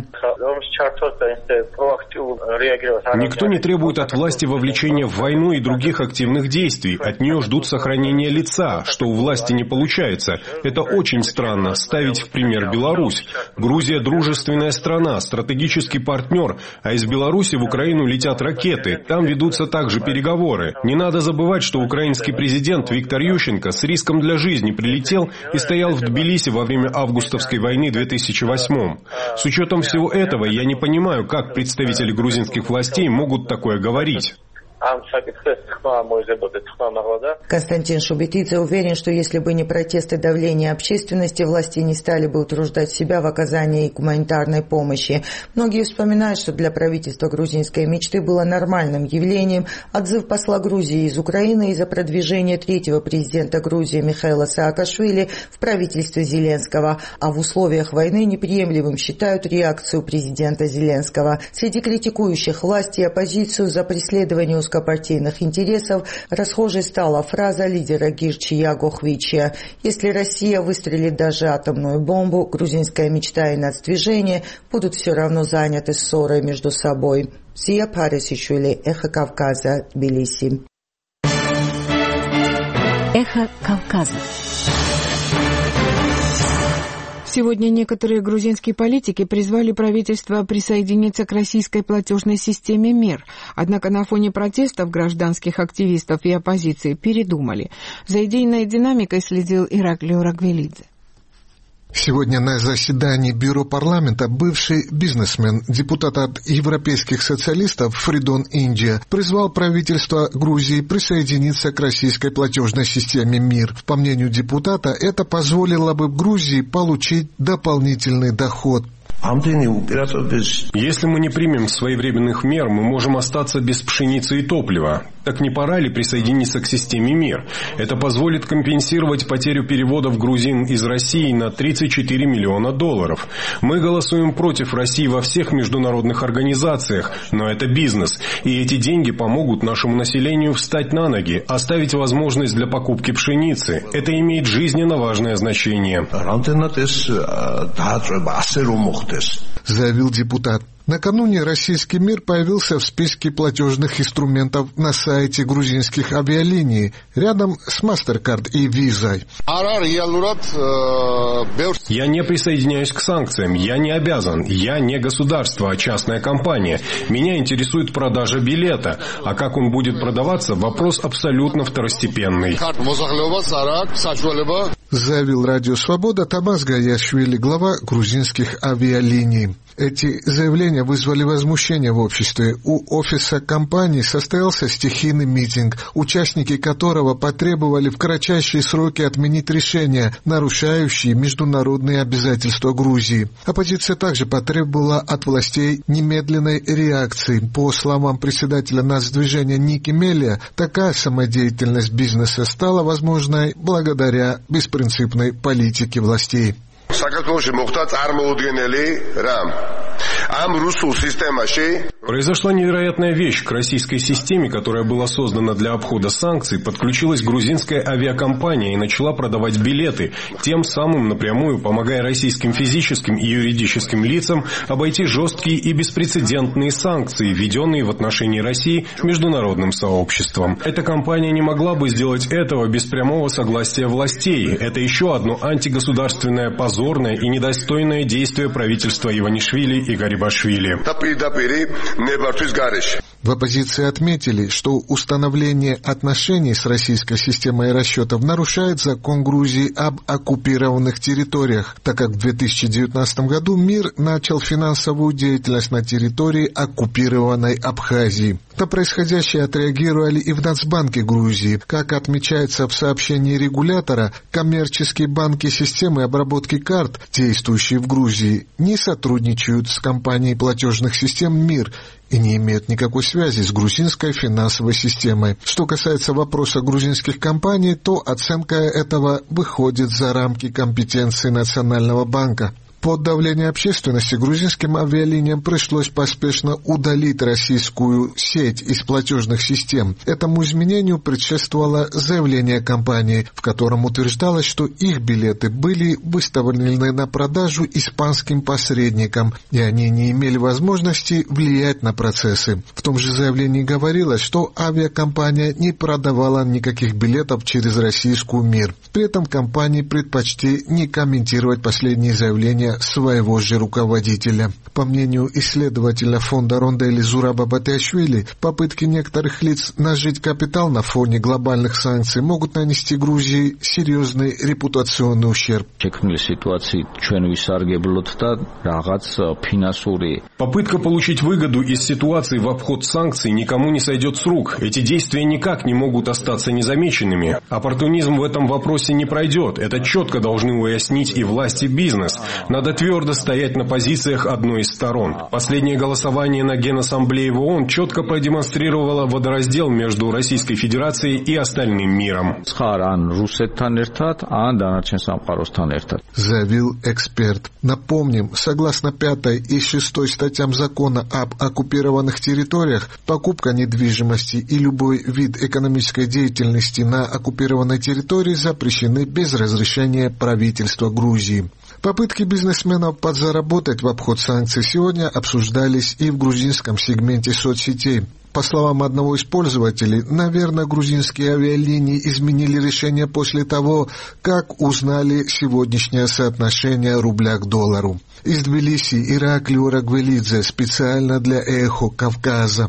Никто не требует от власти вовлечения в войну и других активных действий. От нее ждут сохранения лица, что у власти не получается. Это очень странно, ставить в пример Беларусь. Грузия – дружественная страна, стратегический партнер, а из Беларуси в Украину летят ракеты. Там ведутся также переговоры. Не надо забывать, что украинский президент Виктор Ющенко с риском для жизни прилетел и стоял в Тбилиси во время августовской войны 2008. С учетом всего этого, я не понимаю, как представители грузинских властей могут такое говорить. Константин Шубетидзе уверен, что если бы не протесты давления общественности, власти не стали бы утруждать себя в оказании гуманитарной помощи. Многие вспоминают, что для правительства грузинской мечты было нормальным явлением отзыв посла Грузии из Украины из-за продвижения третьего президента Грузии Михаила Саакашвили в правительстве Зеленского, а в условиях войны неприемлемым считают реакцию президента Зеленского. Среди критикующих власти и оппозицию за преследование узкопартийных интересов расхожей стала фраза лидера Гирчи Ягохвича: «Если Россия выстрелит даже атомную бомбу, грузинская мечта и нацдвижение будут все равно заняты ссорой между собой». Зия Парисишвили, Эхо Кавказа, Тбилиси. Эхо Кавказа. Сегодня некоторые грузинские политики призвали правительство присоединиться к российской платежной системе МИР. Однако на фоне протестов гражданских активистов и оппозиции передумали. За идейной динамикой следил Ираклио Рагвелидзе. Сегодня на заседании Бюро парламента бывший бизнесмен, депутат от европейских социалистов Фридон Индия призвал правительство Грузии присоединиться к российской платежной системе МИР. По мнению депутата, это позволило бы Грузии получить дополнительный доход. Если мы не примем своевременных мер, мы можем остаться без пшеницы и топлива. Так не пора ли присоединиться к системе МИР? Это позволит компенсировать потерю переводов грузин из России на $34 миллиона. Мы голосуем против России во всех международных организациях, но это бизнес, и эти деньги помогут нашему населению встать на ноги, оставить возможность для покупки пшеницы. Это имеет жизненно важное значение. Заявил депутат. Накануне российский МИР появился в списке платежных инструментов на сайте грузинских авиалиний, рядом с MasterCard и Visa. Я не присоединяюсь к санкциям, я не обязан, я не государство, а частная компания. Меня интересует продажа билета, а как он будет продаваться, вопрос абсолютно второстепенный. Заявил Радио Свобода Тамас Гаяшвили, глава грузинских авиалиний. Эти заявления вызвали возмущение в обществе. У офиса компании состоялся стихийный митинг, участники которого потребовали в кратчайшие сроки отменить решения, нарушающие международные обязательства Грузии. Оппозиция также потребовала от властей немедленной реакции. По словам председателя нацдвижения Ники Мелия, такая самодеятельность бизнеса стала возможной благодаря беспринципной политике властей. Произошла невероятная вещь. К российской системе, которая была создана для обхода санкций, подключилась грузинская авиакомпания и начала продавать билеты, тем самым напрямую помогая российским физическим и юридическим лицам обойти жесткие и беспрецедентные санкции, введенные в отношении России международным сообществом. Эта компания не могла бы сделать этого без прямого согласия властей. Это еще одно антигосударственное, позорное и недостойное действие правительства Иванишвили и Гарибашвили. В оппозиции отметили, что установление отношений с российской системой расчетов нарушает закон Грузии об оккупированных территориях, так как в 2019 году МИР начал финансовую деятельность на территории оккупированной Абхазии. На происходящее отреагировали и в Нацбанке Грузии. Как отмечается в сообщении регулятора, коммерческие банки системы обработки карт, действующие в Грузии, не сотрудничают с компанией платежных систем МИР и не имеют никакой связи с грузинской финансовой системой. Что касается вопроса грузинских компаний, то оценка этого выходит за рамки компетенции Национального банка. Под давлением общественности грузинским авиалиниям пришлось поспешно удалить российскую сеть из платежных систем. Этому изменению предшествовало заявление компании, в котором утверждалось, что их билеты были выставлены на продажу испанским посредникам, и они не имели возможности влиять на процессы. В том же заявлении говорилось, что авиакомпания не продавала никаких билетов через российскую МИР. При этом компании предпочли не комментировать последние заявления для своего же руководителя. По мнению исследователя фонда Рондели Зураба Батиашвили, попытки некоторых лиц нажить капитал на фоне глобальных санкций могут нанести Грузии серьезный репутационный ущерб. Попытка получить выгоду из ситуации в обход санкций никому не сойдет с рук. Эти действия никак не могут остаться незамеченными. Оппортунизм в этом вопросе не пройдет. Это четко должны уяснить и власти, и бизнес. Надо твердо стоять на позициях одной из сторон. Последнее голосование на Генассамблее в ООН четко продемонстрировало водораздел между Российской Федерацией и остальным миром. Заявил эксперт. Напомним, согласно 5 и 6 статьям закона об оккупированных территориях, покупка недвижимости и любой вид экономической деятельности на оккупированной территории запрещены без разрешения правительства Грузии. Попытки бизнесменов подзаработать в обход санкций сегодня обсуждались и в грузинском сегменте соцсетей. По словам одного из пользователей, наверное, грузинские авиалинии изменили решение после того, как узнали сегодняшнее соотношение рубля к доллару. Из Тбилиси Ираклий Урагвелидзе специально для «Эхо Кавказа».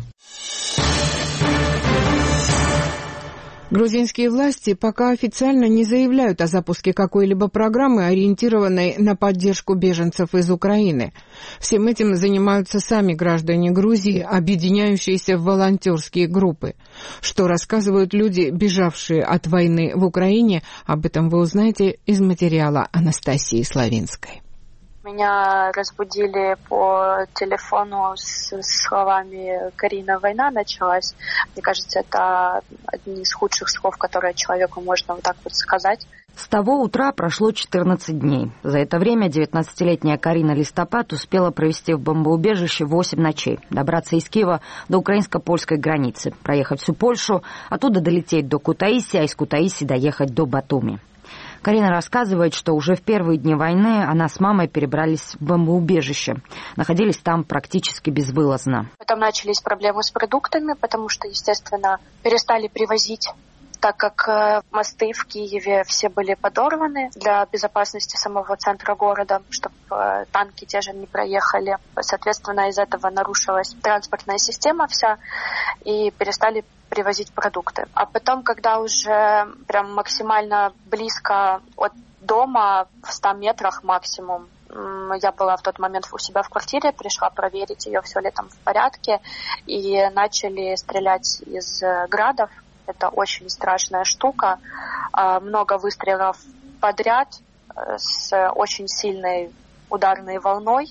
Грузинские власти пока официально не заявляют о запуске какой-либо программы, ориентированной на поддержку беженцев из Украины. Всем этим занимаются сами граждане Грузии, объединяющиеся в волонтерские группы. Что рассказывают люди, бежавшие от войны в Украине, об этом вы узнаете из материала Анастасии Славинской. Меня разбудили по телефону с словами «Карина, война началась». Мне кажется, это одни из худших слов, которые человеку можно вот так вот сказать. С того утра прошло 14 дней. За это время 19-летняя Карина Листопад успела провести в бомбоубежище 8 ночей, добраться из Киева до украинско-польской границы, проехать всю Польшу, оттуда долететь до Кутаиси, а из Кутаиси доехать до Батуми. Карина рассказывает, что уже в первые дни войны она с мамой перебрались в бомбоубежище. Находились там практически безвылазно. Потом начались проблемы с продуктами, потому что, естественно, перестали привозить, так как мосты в Киеве все были подорваны для безопасности самого центра города, чтобы танки те же не проехали. Соответственно, из этого нарушилась транспортная система вся, и перестали привозить продукты. А потом, когда уже прям максимально близко от дома, в 100 метрах максимум, я была в тот момент у себя в квартире, пришла проверить ее, все ли там в порядке, и начали стрелять из градов. Это очень страшная штука. Много выстрелов подряд с очень сильной ударной волной.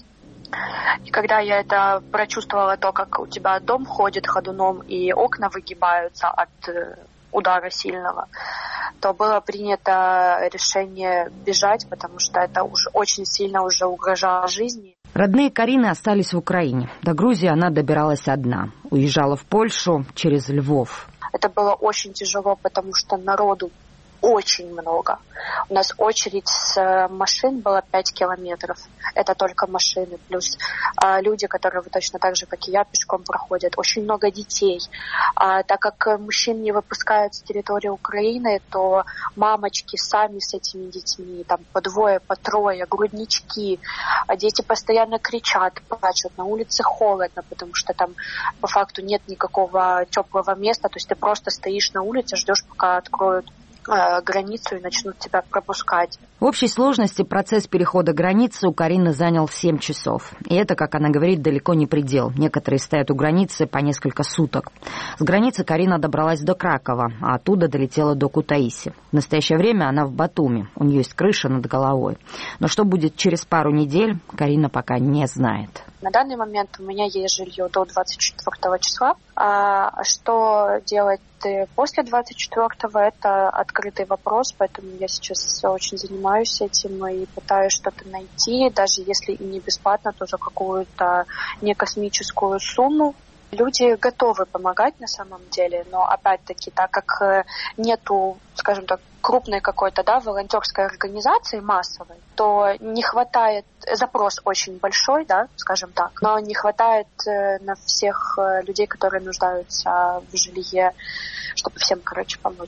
И когда я это прочувствовала, то, как у тебя дом ходит ходуном и окна выгибаются от удара сильного, то было принято решение бежать, потому что это уже очень сильно уже угрожало жизни. Родные Карины остались в Украине. До Грузии она добиралась одна. Уезжала в Польшу через Львов. Это было очень тяжело, потому что народу очень много. У нас очередь с машин была 5 километров. Это только машины. Плюс люди, которые точно так же, как и я, пешком проходят. Очень много детей. Так как мужчин не выпускают с территории Украины, то мамочки сами с этими детьми, там по 2, по 3, груднички. Дети постоянно кричат, плачут. На улице холодно, потому что там по факту нет никакого теплого места. То есть ты просто стоишь на улице, ждешь, пока откроют границу и начнут тебя пропускать. В общей сложности процесс перехода границы у Карины занял 7 часов. И это, как она говорит, далеко не предел. Некоторые стоят у границы по несколько суток. С границы Карина добралась до Кракова, а оттуда долетела до Кутаиси. В настоящее время она в Батуми. У нее есть крыша над головой. Но что будет через пару недель, Карина пока не знает. На данный момент у меня есть жилье до 24 числа. А что делать после 24-го, это открытый вопрос, поэтому я сейчас очень занимаюсь этим и пытаюсь что-то найти, даже если и не бесплатно, то за какую-то некосмическую сумму. Люди готовы помогать на самом деле, но опять-таки, так как нету, скажем так, крупной какой-то, волонтерской организации массовой, то не хватает, запрос очень большой, скажем так, но не хватает на всех людей, которые нуждаются в жилье, чтобы всем, помочь.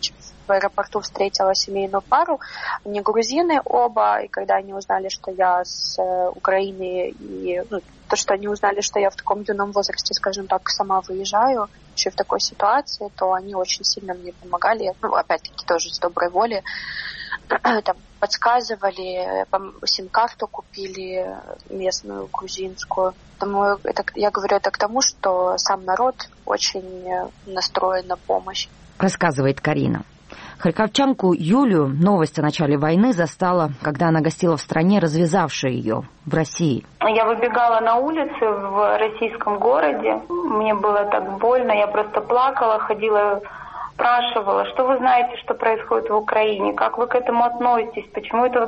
в аэропорту встретила семейную пару, они грузины оба, и когда они узнали, что я с Украины, и то, что они узнали, что я в таком юном возрасте, скажем так, сама выезжаю, еще в такой ситуации, то они очень сильно мне помогали, опять-таки тоже с доброй воли, там, подсказывали, сим-карту купили местную, грузинскую. Думаю, я говорю это к тому, что сам народ очень настроен на помощь. Рассказывает Карина. Харьковчанку Юлию новость о начале войны застала, когда она гостила в стране, развязавшей ее, в России. Я выбегала на улицы в российском городе. Мне было так больно, я просто плакала, ходила, спрашивала, что вы знаете, что происходит в Украине, как вы к этому относитесь, почему это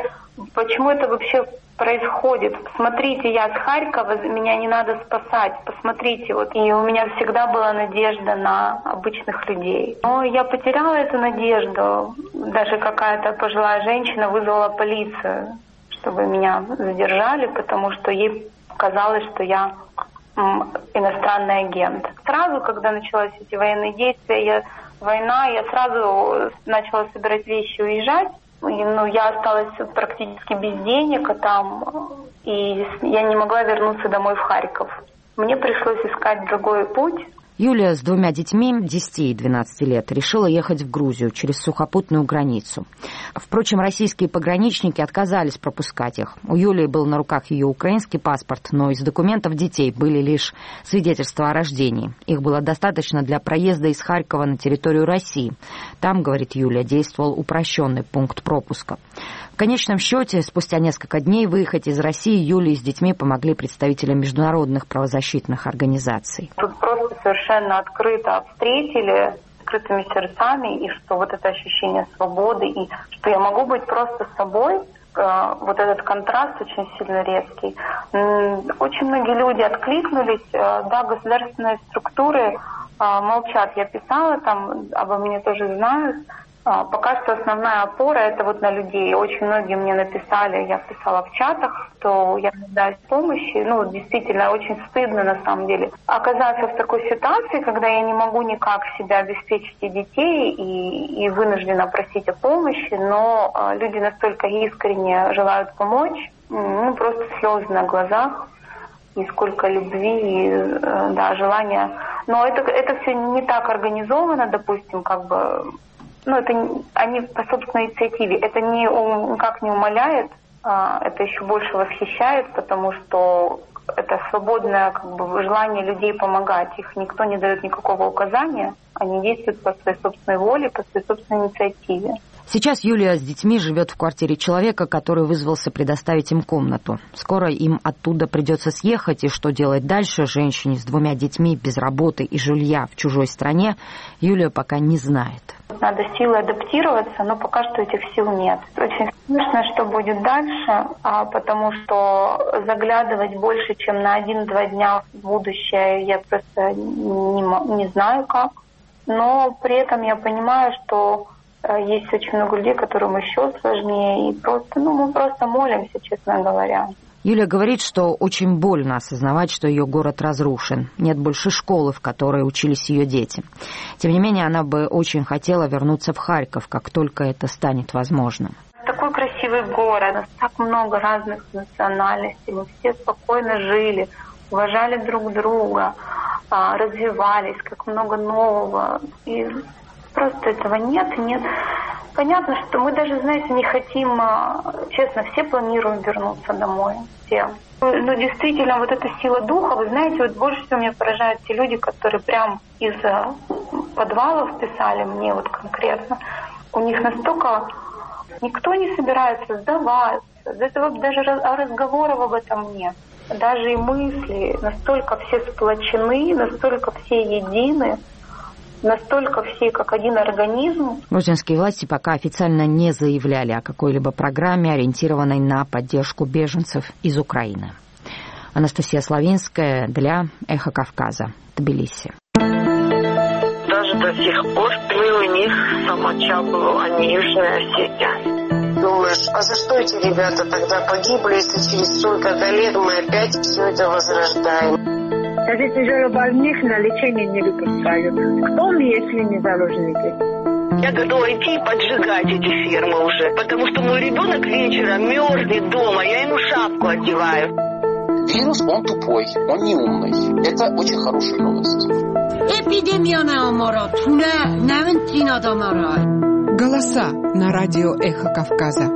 вообще происходит. Смотрите, я с Харькова, меня не надо спасать, посмотрите. И у меня всегда была надежда на обычных людей. Но я потеряла эту надежду. Даже какая-то пожилая женщина вызвала полицию, чтобы меня задержали, потому что ей казалось, что я иностранный агент. Сразу, когда начались эти военные действия, я сразу начала собирать вещи и уезжать. Я осталась практически без денег и я не могла вернуться домой в Харьков. Мне пришлось искать другой путь. Юлия с 2 детьми, 10 и 12 лет, решила ехать в Грузию через сухопутную границу. Впрочем, российские пограничники отказались пропускать их. У Юлии был на руках ее украинский паспорт, но из документов детей были лишь свидетельства о рождении. Их было достаточно для проезда из Харькова на территорию России. Там, говорит Юлия, действовал упрощенный пункт пропуска. В конечном счете, спустя несколько дней выехать из России Юлии с детьми помогли представители международных правозащитных организаций. Тут просто совершенно открыто встретили, открытыми сердцами, и что вот это ощущение свободы, и что я могу быть просто собой, вот этот контраст очень сильно резкий. Очень многие люди откликнулись, да, государственные структуры молчат. Я писала, там обо мне тоже знают. Пока что основная опора это вот на людей. Очень многие мне написали, я писала в чатах, что я нуждаюсь в помощи. Действительно, очень стыдно на самом деле оказаться в такой ситуации, когда я не могу никак себя обеспечить и детей, и вынуждена просить о помощи, но люди настолько искренне желают помочь, просто слезы на глазах, и сколько любви, и желания. Но это все не так организовано, допустим, это они по собственной инициативе. Это никак не умаляет, это еще больше восхищает, потому что это свободное желание людей помогать. Их никто не дает никакого указания. Они действуют по своей собственной воле, по своей собственной инициативе. Сейчас Юлия с детьми живет в квартире человека, который вызвался предоставить им комнату. Скоро им оттуда придется съехать, и что делать дальше женщине с 2 детьми, без работы и жилья в чужой стране, Юлия пока не знает. Надо силой адаптироваться, но пока что этих сил нет. Очень страшно, что будет дальше, потому что заглядывать больше, чем на 1-2 дня в будущее я просто не знаю как. Но при этом я понимаю, что есть очень много людей, которым еще сложнее, и мы просто молимся, честно говоря. Юлия говорит, что очень больно осознавать, что ее город разрушен. Нет больше школы, в которой учились ее дети. Тем не менее, она бы очень хотела вернуться в Харьков, как только это станет возможным. Такой красивый город, у нас так много разных национальностей, мы все спокойно жили, уважали друг друга, развивались, как много нового. И просто этого нет. Понятно, что мы даже, не хотим, честно, все планируем вернуться домой. Все. Действительно, вот эта сила духа, вы знаете, больше всего меня поражают те люди, которые прям из подвалов писали мне конкретно. У них настолько никто не собирается сдаваться, даже разговоров об этом нет. Даже и мысли, настолько все сплочены, настолько все едины, настолько все как один организм. Грузинские власти пока официально не заявляли о какой-либо программе, ориентированной на поддержку беженцев из Украины. Анастасия Славинская для «Эхо Кавказа», Тбилиси. Даже до сих пор мы у них Самачабу, а не Южная Осетия. Думаешь, а за что эти ребята тогда погибли, если через столько-то лет мы опять все это возрождаем? Даже тяжелобольных на лечение не выпускают. Кто мы, если не заложники? Я готова идти и поджигать эти фермы уже, потому что мой ребенок вечером мерзнет дома, я ему шапку одеваю. Вирус, он тупой, он не умный. Это очень хорошая новость. Голоса на радио «Эхо Кавказа».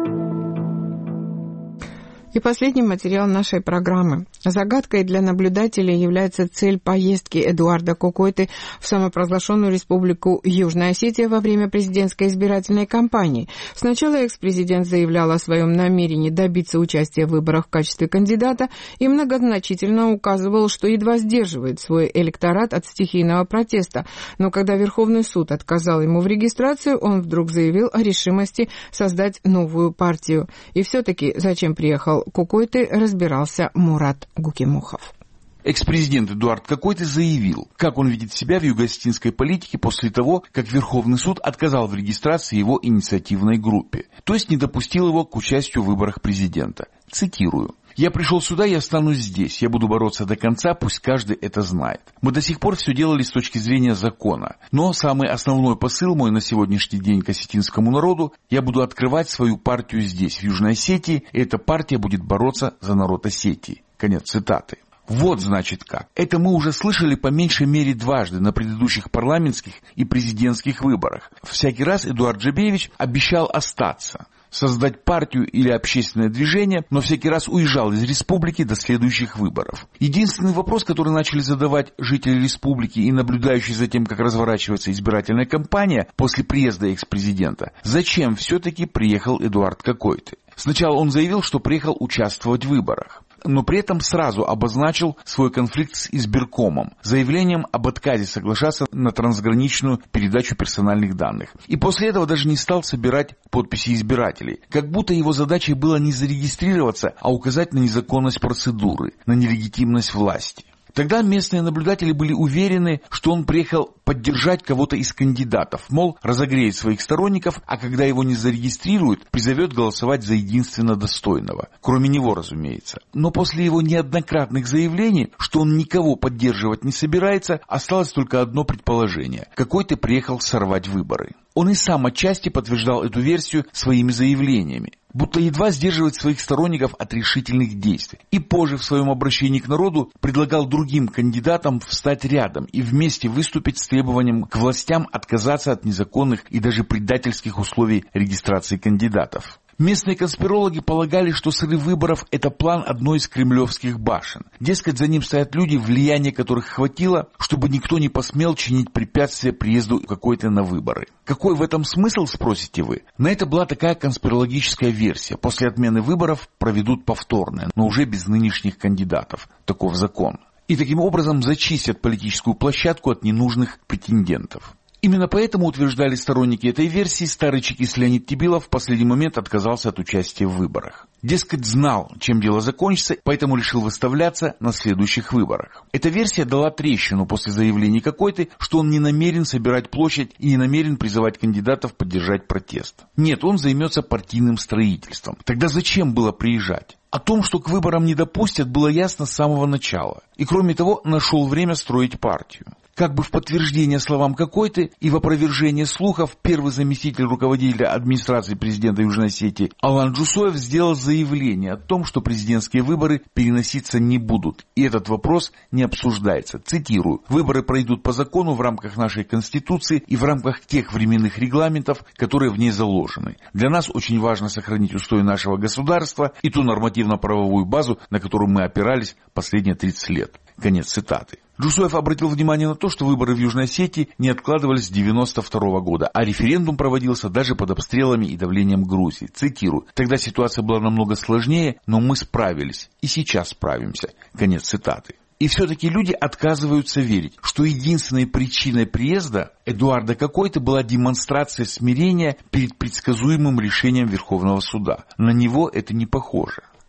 И последний материал нашей программы. Загадкой для наблюдателей является цель поездки Эдуарда Кокойты в самопровозглашенную республику Южная Осетия во время президентской избирательной кампании. Сначала экс-президент заявлял о своем намерении добиться участия в выборах в качестве кандидата и многозначительно указывал, что едва сдерживает свой электорат от стихийного протеста. Но когда Верховный суд отказал ему в регистрации, он вдруг заявил о решимости создать новую партию. И все-таки зачем приехал Кокойты, разбирался Мурат Гукимухов. Экс-президент Эдуард Кокойты заявил, как он видит себя в юго-осетинской политике после того, как Верховный суд отказал в регистрации его инициативной группе, то есть не допустил его к участию в выборах президента. Цитирую. «Я пришел сюда и останусь здесь. Я буду бороться до конца, пусть каждый это знает. Мы до сих пор все делали с точки зрения закона. Но самый основной посыл мой на сегодняшний день к осетинскому народу — я буду открывать свою партию здесь, в Южной Осетии, и эта партия будет бороться за народ Осетии». Конец цитаты. Вот значит как. Это мы уже слышали по меньшей мере дважды на предыдущих парламентских и президентских выборах. Всякий раз Эдуард Джабеевич обещал остаться, создать партию или общественное движение, но всякий раз уезжал из республики до следующих выборов. Единственный вопрос, который начали задавать жители республики и наблюдающие за тем, как разворачивается избирательная кампания после приезда экс-президента, зачем все-таки приехал Эдуард Кокойты? Сначала он заявил, что приехал участвовать в выборах, но при этом сразу обозначил свой конфликт с избиркомом, заявлением об отказе соглашаться на трансграничную передачу персональных данных. И после этого даже не стал собирать подписи избирателей. Как будто его задачей было не зарегистрироваться, а указать на незаконность процедуры, на нелегитимность власти. Тогда местные наблюдатели были уверены, что он приехал поддержать кого-то из кандидатов, мол, разогреет своих сторонников, а когда его не зарегистрируют, призовет голосовать за единственно достойного. Кроме него, разумеется. Но после его неоднократных заявлений, что он никого поддерживать не собирается, осталось только одно предположение. Кокойты приехал сорвать выборы. Он и сам отчасти подтверждал эту версию своими заявлениями, будто едва сдерживает своих сторонников от решительных действий. И позже в своем обращении к народу предлагал другим кандидатам встать рядом и вместе выступить с требованием к властям отказаться от незаконных и даже предательских условий регистрации кандидатов. Местные конспирологи полагали, что срыв выборов – это план одной из кремлевских башен. Дескать, за ним стоят люди, влияния которых хватило, чтобы никто не посмел чинить препятствия приезду Кокойты на выборы. Какой в этом смысл, спросите вы? На это была такая конспирологическая версия. После отмены выборов проведут повторные, но уже без нынешних кандидатов. Таков закон. И таким образом зачистят политическую площадку от ненужных претендентов. Именно поэтому, утверждали сторонники этой версии, старый чекист Леонид Тебилов в последний момент отказался от участия в выборах. Дескать, знал, чем дело закончится, поэтому решил выставляться на следующих выборах. Эта версия дала трещину после заявлений Кокойты, что он не намерен собирать площадь и не намерен призывать кандидатов поддержать протест. Нет, он займется партийным строительством. Тогда зачем было приезжать? О том, что к выборам не допустят, было ясно с самого начала. И кроме того, нашел время строить партию. Как бы в подтверждение словам Кокойты и в опровержение слухов, первый заместитель руководителя администрации президента Южной Осетии Алан Джусоев сделал заявление о том, что президентские выборы переноситься не будут. И этот вопрос не обсуждается. Цитирую. «Выборы пройдут по закону в рамках нашей Конституции и в рамках тех временных регламентов, которые в ней заложены. Для нас очень важно сохранить устои нашего государства и ту нормативно-правовую базу, на которую мы опирались последние 30 лет». Конец цитаты. Джусоев обратил внимание на то, что выборы в Южной Осетии не откладывались с 1992 года, а референдум проводился даже под обстрелами и давлением Грузии. Цитирую. «Тогда ситуация была намного сложнее, но мы справились. И сейчас справимся». Конец цитаты. И все-таки люди отказываются верить, что единственной причиной приезда Эдуарда Кокойты была демонстрация смирения перед предсказуемым решением Верховного суда. На него это не похоже.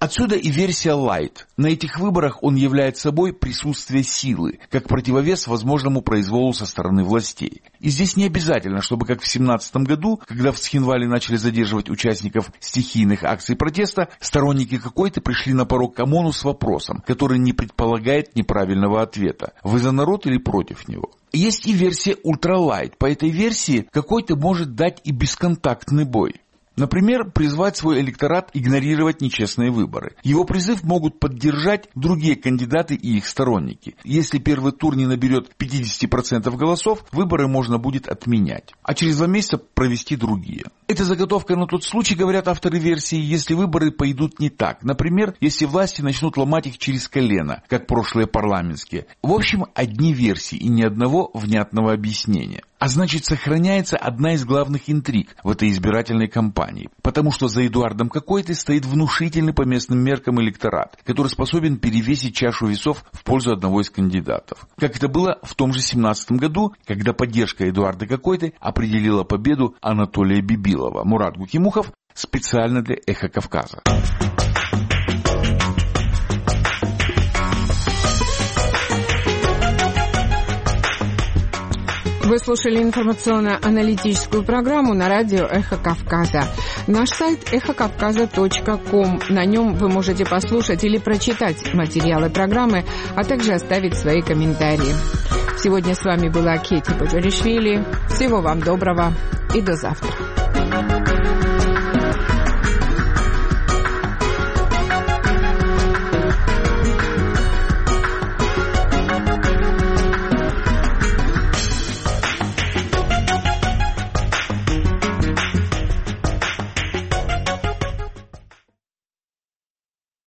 Отсюда и версия «Лайт». На этих выборах он является собой присутствие силы, как противовес возможному произволу со стороны властей. И здесь не обязательно, чтобы, как в 2017 году, когда в Цхинвале начали задерживать участников стихийных акций протеста, сторонники какой-то пришли на порог к ОМОНу с вопросом, который не предполагает неправильного ответа. Вы за народ или против него? Есть и версия «Ультралайт». По этой версии какой-то может дать и бесконтактный бой. Например, призвать свой электорат игнорировать нечестные выборы. Его призыв могут поддержать другие кандидаты и их сторонники. Если первый тур не наберет 50% голосов, выборы можно будет отменять, а через 2 месяца провести другие. Это заготовка на тот случай, говорят авторы версии, если выборы пойдут не так. Например, если власти начнут ломать их через колено, как прошлые парламентские. В общем, одни версии и ни одного внятного объяснения. А значит, сохраняется одна из главных интриг в этой избирательной кампании. Потому что за Эдуардом Какой-то стоит внушительный по местным меркам электорат, который способен перевесить чашу весов в пользу одного из кандидатов. Как это было в том же 2017 году, когда поддержка Эдуарда Какой-то определила победу Анатолия Бибилова. Мурат Гукимухов специально для «Эхо Кавказа». Вы слушали информационно-аналитическую программу на радио «Эхо Кавказа». Наш сайт эхокавказа.ком. На нем вы можете послушать или прочитать материалы программы, а также оставить свои комментарии. Сегодня с вами была Кети Баджаришвили. Всего вам доброго и до завтра.